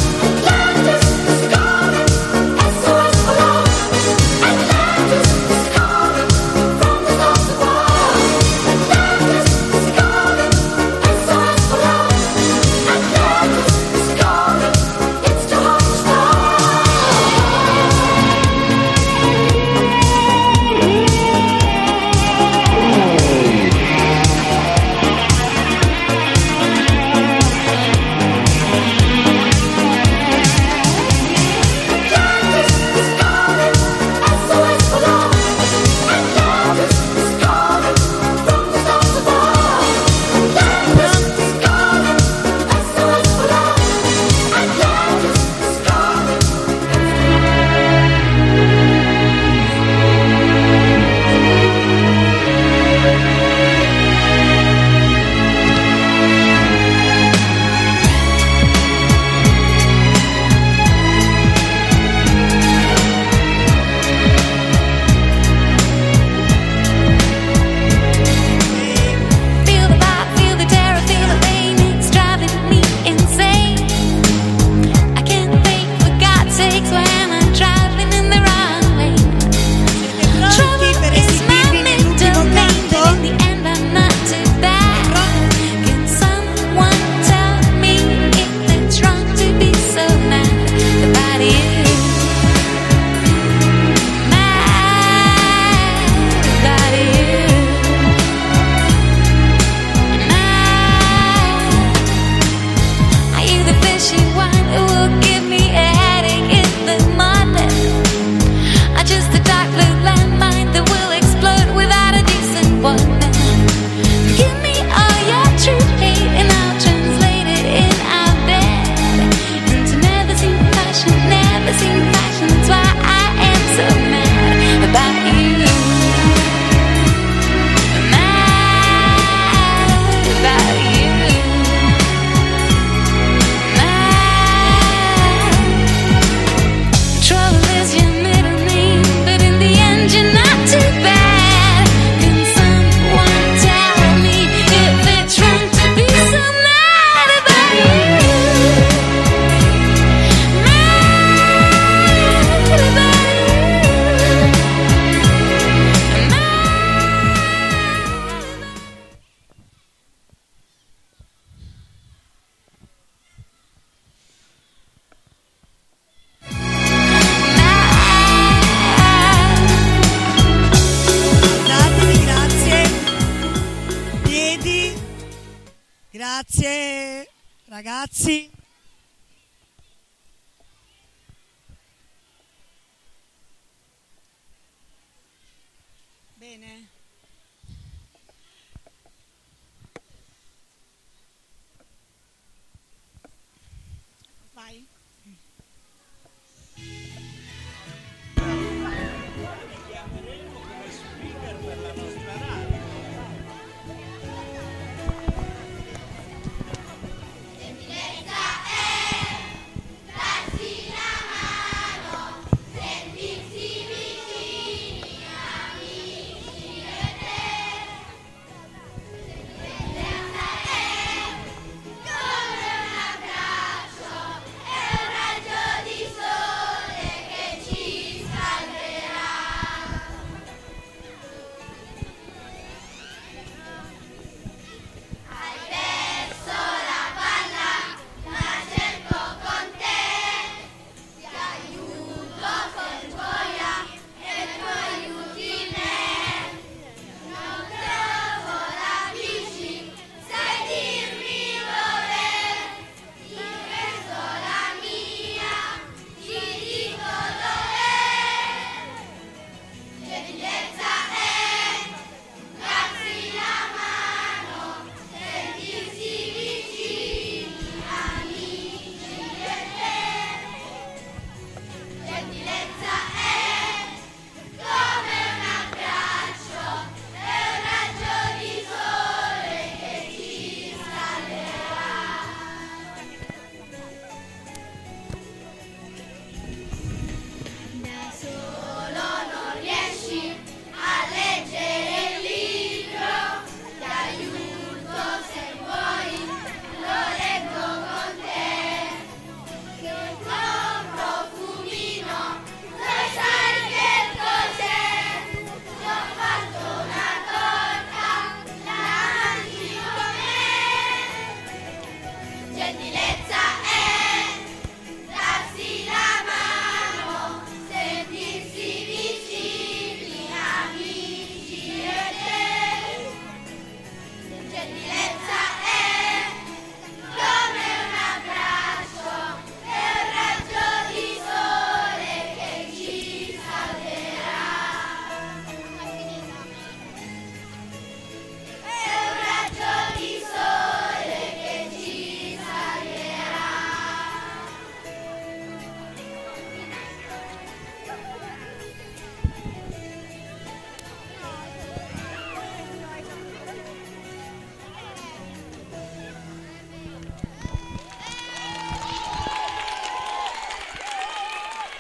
Grazie ragazzi. Bene. Vai. Sentirsi vicini, amici.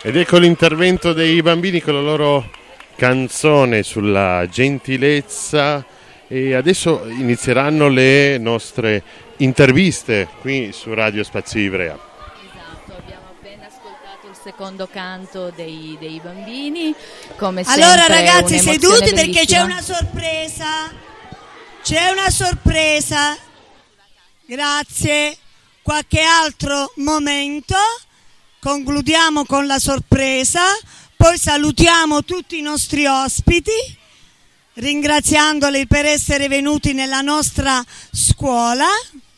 Ed ecco l'intervento dei bambini con la loro canzone sulla gentilezza e adesso inizieranno le nostre interviste qui su Radio Spazio Ivrea. Esatto, abbiamo appena ascoltato il secondo canto dei, dei bambini. Come allora sempre, ragazzi seduti perché bellissima. c'è una sorpresa, c'è una sorpresa, grazie, qualche altro momento. Concludiamo con la sorpresa, poi salutiamo tutti i nostri ospiti, ringraziandoli per essere venuti nella nostra scuola.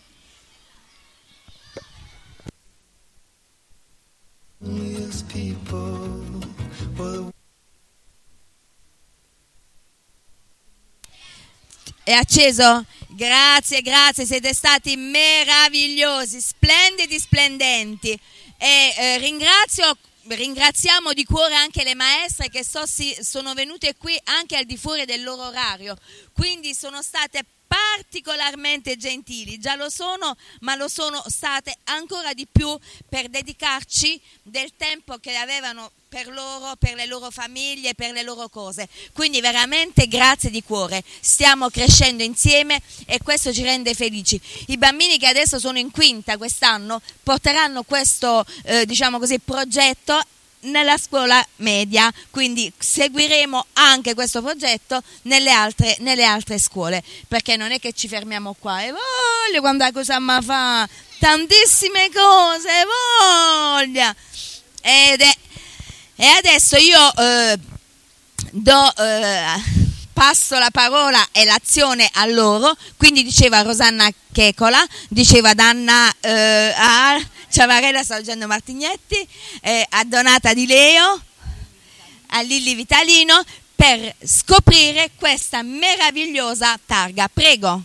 È acceso? Grazie, grazie, siete stati meravigliosi, splendidi, splendenti. E eh, ringrazio, ringraziamo di cuore anche le maestre che so si, sono venute qui anche al di fuori del loro orario, quindi sono state particolarmente gentili, già lo sono, ma lo sono state ancora di più per dedicarci del tempo che avevano per loro, per le loro famiglie, per le loro cose. Quindi veramente grazie di cuore, stiamo crescendo insieme e questo ci rende felici. I bambini che adesso sono in quinta quest'anno porteranno questo eh, diciamo così progetto nella scuola media, quindi seguiremo anche questo progetto nelle altre, nelle altre scuole, perché non è che ci fermiamo qua e voglio quanta cosa ma fa, tantissime cose, voglia. Ed è, e adesso io eh, do eh, passo la parola e l'azione a loro, quindi diceva Rosanna Checola, diceva Danna eh, a Ciavarella, sta leggendo Martignetti, eh, a Donata Di Leo, a Lilli Vitalino, per scoprire questa meravigliosa targa. Prego.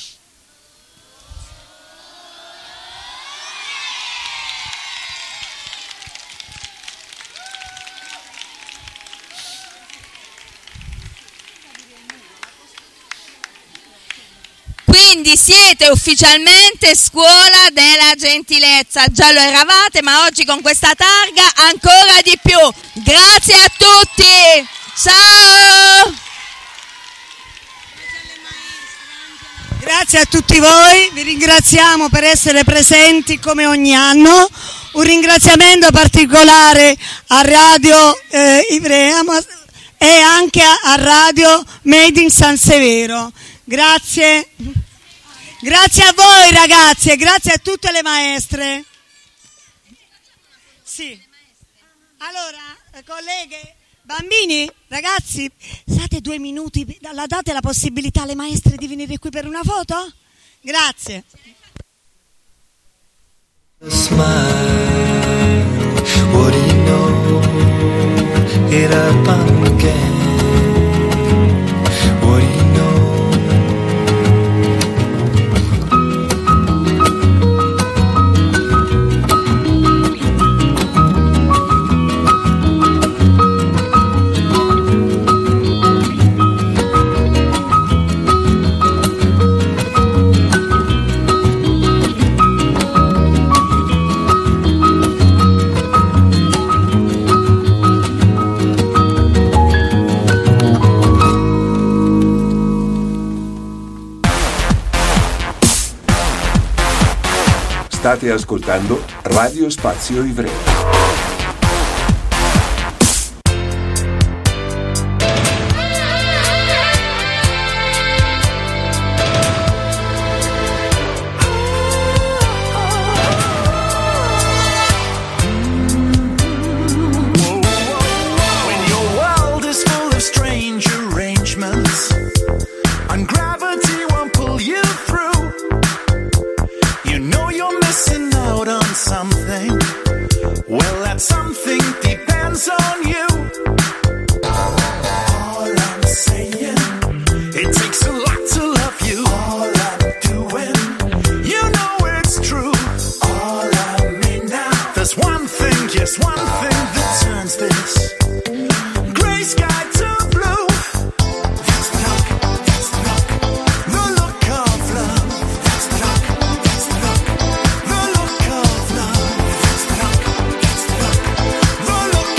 Quindi siete ufficialmente scuola della gentilezza, già lo eravate, ma oggi con questa targa ancora di più. Grazie a tutti, ciao! Grazie a tutti voi, vi ringraziamo per essere presenti come ogni anno. Un ringraziamento particolare a Radio eh, Ivrea e anche a Radio Made in San Severo. Grazie. Grazie a voi ragazzi e grazie a tutte le maestre. Sì. Allora, colleghe, bambini, ragazzi, state due minuti, la date la possibilità alle maestre di venire qui per una foto? Grazie. Smile, what do you know? It up again. What do you know? State ascoltando Radio Spazio Ivrea. Look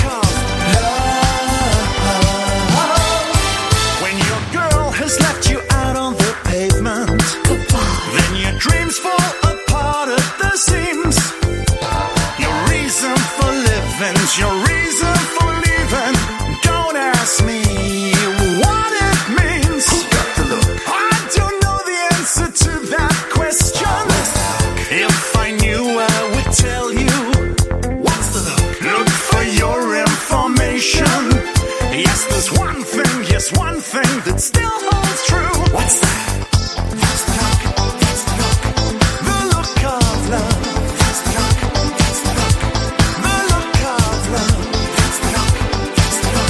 things fall apart at the seams. Your reason for living's your reason for leaving. Don't ask me what it means. Who got the look? I don't know the answer to that question. If I knew, I would tell you. What's the look? Look for your information. Yes, there's one thing, yes, one thing that still holds true. What's that? That's the look. That's the look. The look of love. That's the look. That's the look. The look of love. That's the look. That's the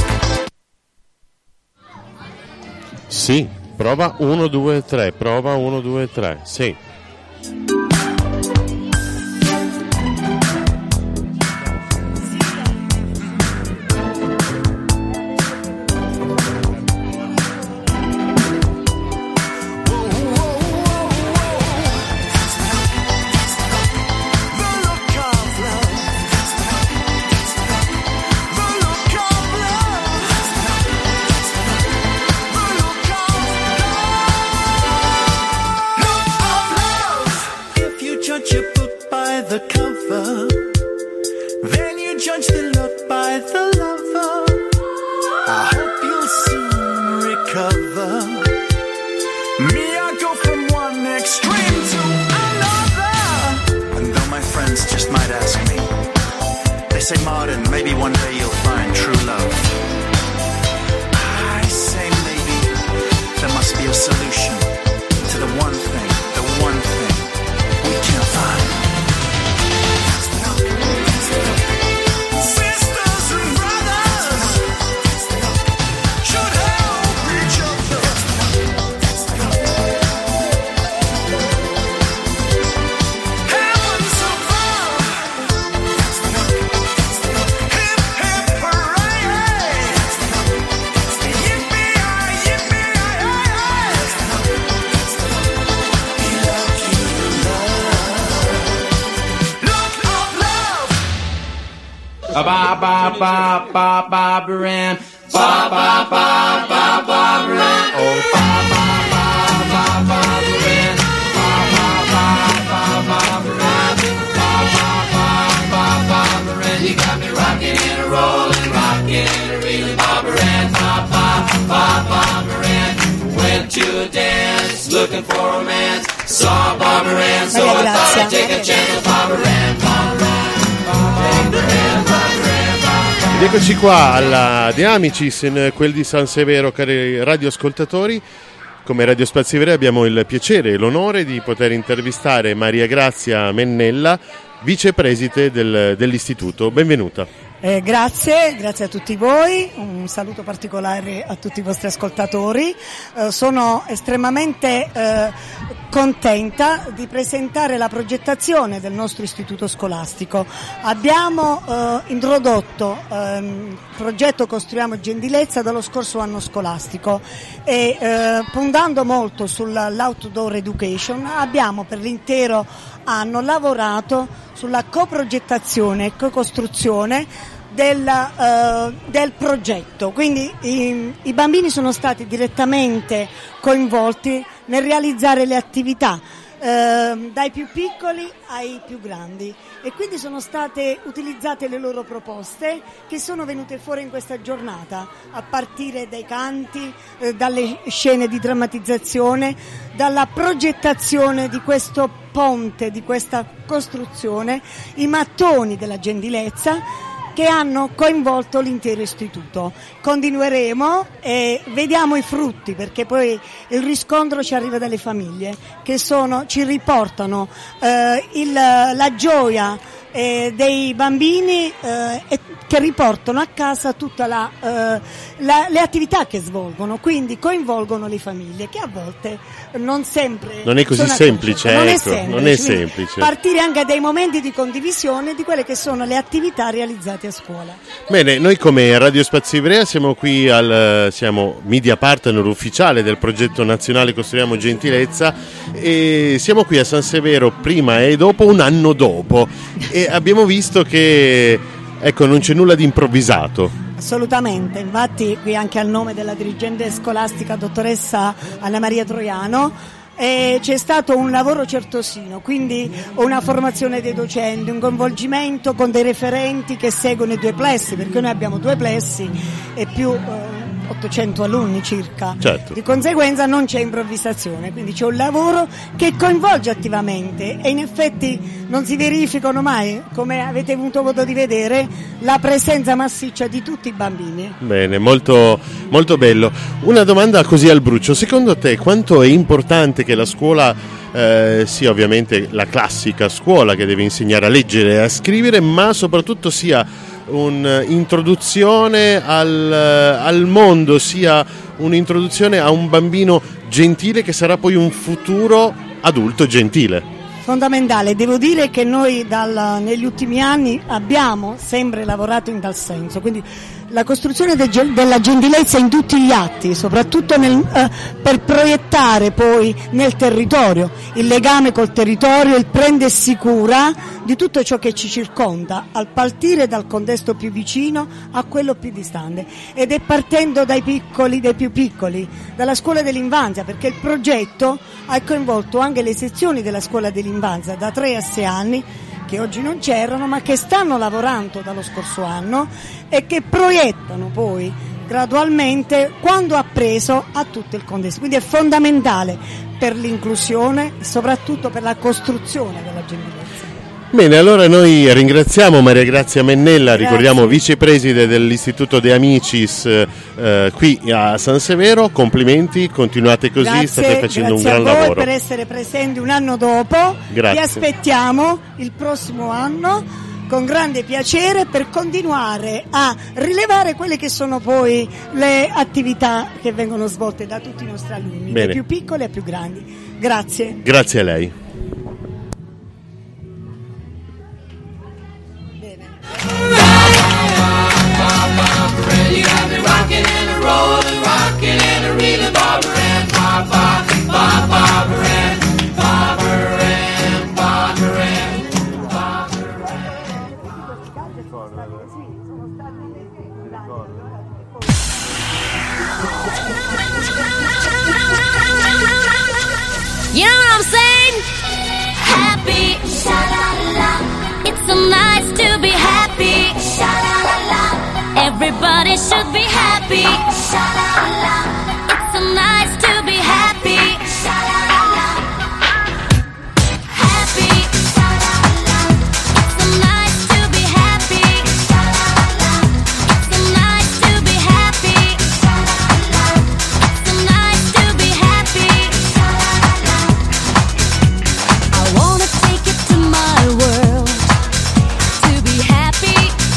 look. Sì, prova uno, due, tre, prova uno, due, tre, sì. The cover, then you judge the look by the lover. I hope you'll soon recover. Me, I go from one extreme to another. And though my friends just might ask me, they say, Martin, maybe one day you'll find true love. I say maybe there must be a solution to the one thing, the one thing we can't find. Ba ba ba ba ba ba Baran, ba ba ba ba ba Baran, oh ba ba ba ba ba Baran, ba ba ba ba ba Baran, ba ba ba ba ba Baran. You got me rocking and a rolling, rocking and a reeling, ba Baran, ba ba ba ba Baran. Went to a dance, looking for romance, saw Ba Baran, so I thought I'd take a chance with Ba Baran, Ba Baran, Ba Baran, Ba Baran. Ed eccoci qua alla De Amicis in quel di San Severo, cari radioascoltatori. Come Radio Spazio Ivrea abbiamo il piacere e l'onore di poter intervistare Maria Grazia Mennella, vicepreside del, dell'istituto. Benvenuta. Eh, grazie, grazie a tutti voi, un saluto particolare a tutti i vostri ascoltatori. Eh, sono estremamente eh, contenta di presentare la progettazione del nostro istituto scolastico. Abbiamo eh, introdotto ehm, il progetto Costruiamo Gentilezza dallo scorso anno scolastico e eh, puntando molto sull'outdoor education abbiamo per l'intero anno lavorato sulla coprogettazione e co-costruzione del, uh, del progetto, quindi i, i bambini sono stati direttamente coinvolti nel realizzare le attività uh, dai più piccoli ai più grandi e quindi sono state utilizzate le loro proposte che sono venute fuori in questa giornata a partire dai canti, eh, dalle scene di drammatizzazione, dalla progettazione di questo ponte, di questa costruzione, i mattoni della gentilezza che hanno coinvolto l'intero istituto. Continueremo e vediamo i frutti, perché poi il riscontro ci arriva dalle famiglie che sono, ci riportano eh, il, la gioia eh, dei bambini eh, e che riportano a casa tutte la, eh, la, le attività che svolgono, quindi coinvolgono le famiglie che a volte non sempre non è così sono semplice, non, ecco, è semplice non è semplice partire anche dai momenti di condivisione di quelle che sono le attività realizzate a scuola. Bene, noi come Radio Spazio Ivrea siamo qui al siamo media partner ufficiale del progetto nazionale Costruiamo Gentilezza e siamo qui a San Severo prima e dopo, un anno dopo, e abbiamo visto che ecco, non c'è nulla di improvvisato. Assolutamente, infatti qui anche al nome della dirigente scolastica dottoressa Anna Maria Troiano E c'è stato un lavoro certosino, quindi una formazione dei docenti, un coinvolgimento con dei referenti che seguono i due plessi, perché noi abbiamo due plessi e più eh, ottocento alunni circa. Certo. Di conseguenza non c'è improvvisazione, quindi c'è un lavoro che coinvolge attivamente e in effetti non si verificano mai, come avete avuto modo di vedere, la presenza massiccia di tutti i bambini. Bene, molto, molto bello. Una domanda così al brucio: secondo te quanto è importante che la scuola eh, sia ovviamente la classica scuola che deve insegnare a leggere e a scrivere, ma soprattutto sia un'introduzione al, al mondo, sia un'introduzione a un bambino gentile che sarà poi un futuro adulto gentile? Fondamentale, devo dire che noi dal, negli ultimi anni abbiamo sempre lavorato in tal senso, quindi la costruzione de, della gentilezza in tutti gli atti, soprattutto nel, eh, per proiettare poi nel territorio il legame col territorio, il prendersi cura di tutto ciò che ci circonda, al partire dal contesto più vicino a quello più distante, ed è partendo dai piccoli, dai più piccoli, dalla scuola dell'infanzia, perché il progetto ha coinvolto anche le sezioni della scuola dell'infanzia da tre a sei anni, che oggi non c'erano ma che stanno lavorando dallo scorso anno e che proiettano poi gradualmente quando ha preso a tutto il contesto. Quindi è fondamentale per l'inclusione e soprattutto per la costruzione della gentilezza. Bene, allora noi ringraziamo Maria Grazia Mennella, Grazie. Ricordiamo vicepreside dell'Istituto De Amicis eh, qui a San Severo. Complimenti, continuate così, Grazie, state facendo un grazie gran a voi lavoro. Per essere presenti un anno dopo. Grazie. Vi aspettiamo il prossimo anno con grande piacere per continuare a rilevare quelle che sono poi le attività che vengono svolte da tutti i nostri alunni, Bene. dai più piccoli ai più grandi. Grazie. Grazie a lei. You got me rocking and a rolling, rocking and a reeling, Barbara Ann, Barbara, Barbara Ann, Barbara Ann, Barbara Ann. You know what I'm saying? Happy, sha-la-la. It's so nice to be happy, sha-la-la-la. Everybody should be happy, sha-la-la. It's so nice to be happy, sha-la-la. Happy, sha-la-la. It's so nice to be happy, sha-la-la. It's so nice to be happy, sha-la-la. It's so nice to be happy, sha-la-la. I wanna take it to my world to be happy.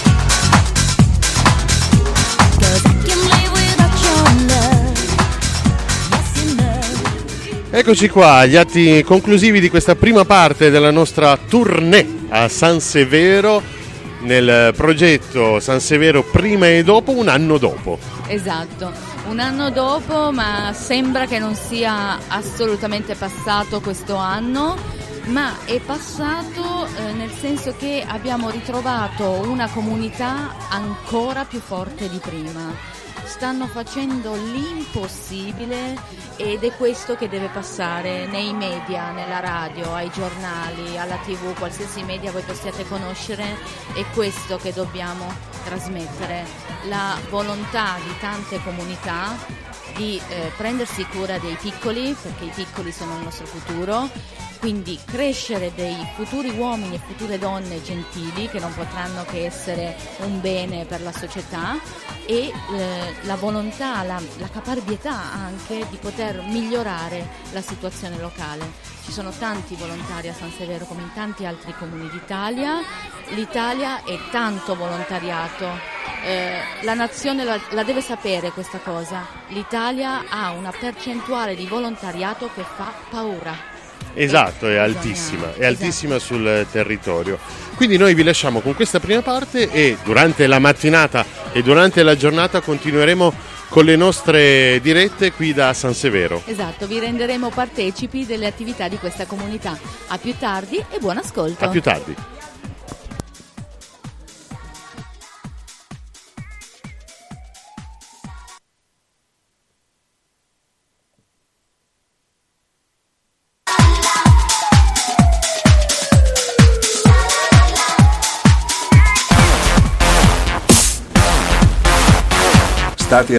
Eccoci qua, gli atti conclusivi di questa prima parte della nostra tournée a San Severo, nel progetto San Severo prima e dopo, un anno dopo. Esatto, un anno dopo, ma sembra che non sia assolutamente passato questo anno, ma è passato eh, nel senso che abbiamo ritrovato una comunità ancora più forte di prima. Stanno facendo l'impossibile ed è questo che deve passare nei media, nella radio, ai giornali, alla tivù, qualsiasi media voi possiate conoscere, è questo che dobbiamo trasmettere, la volontà di tante comunità di eh, prendersi cura dei piccoli, perché i piccoli sono il nostro futuro, quindi crescere dei futuri uomini e future donne gentili che non potranno che essere un bene per la società, e eh, la volontà, la, la caparbietà anche di poter migliorare la situazione locale. Ci sono tanti volontari a San Severo come in tanti altri comuni d'Italia, l'Italia è tanto volontariato, eh, la nazione la, la deve sapere questa cosa, l'Italia ha una percentuale di volontariato che fa paura. Esatto, è altissima, è altissima sul territorio. Quindi noi vi lasciamo con questa prima parte e durante la mattinata e durante la giornata continueremo con le nostre dirette qui da San Severo. Esatto, vi renderemo partecipi delle attività di questa comunità. A più tardi e buon ascolto. A più tardi.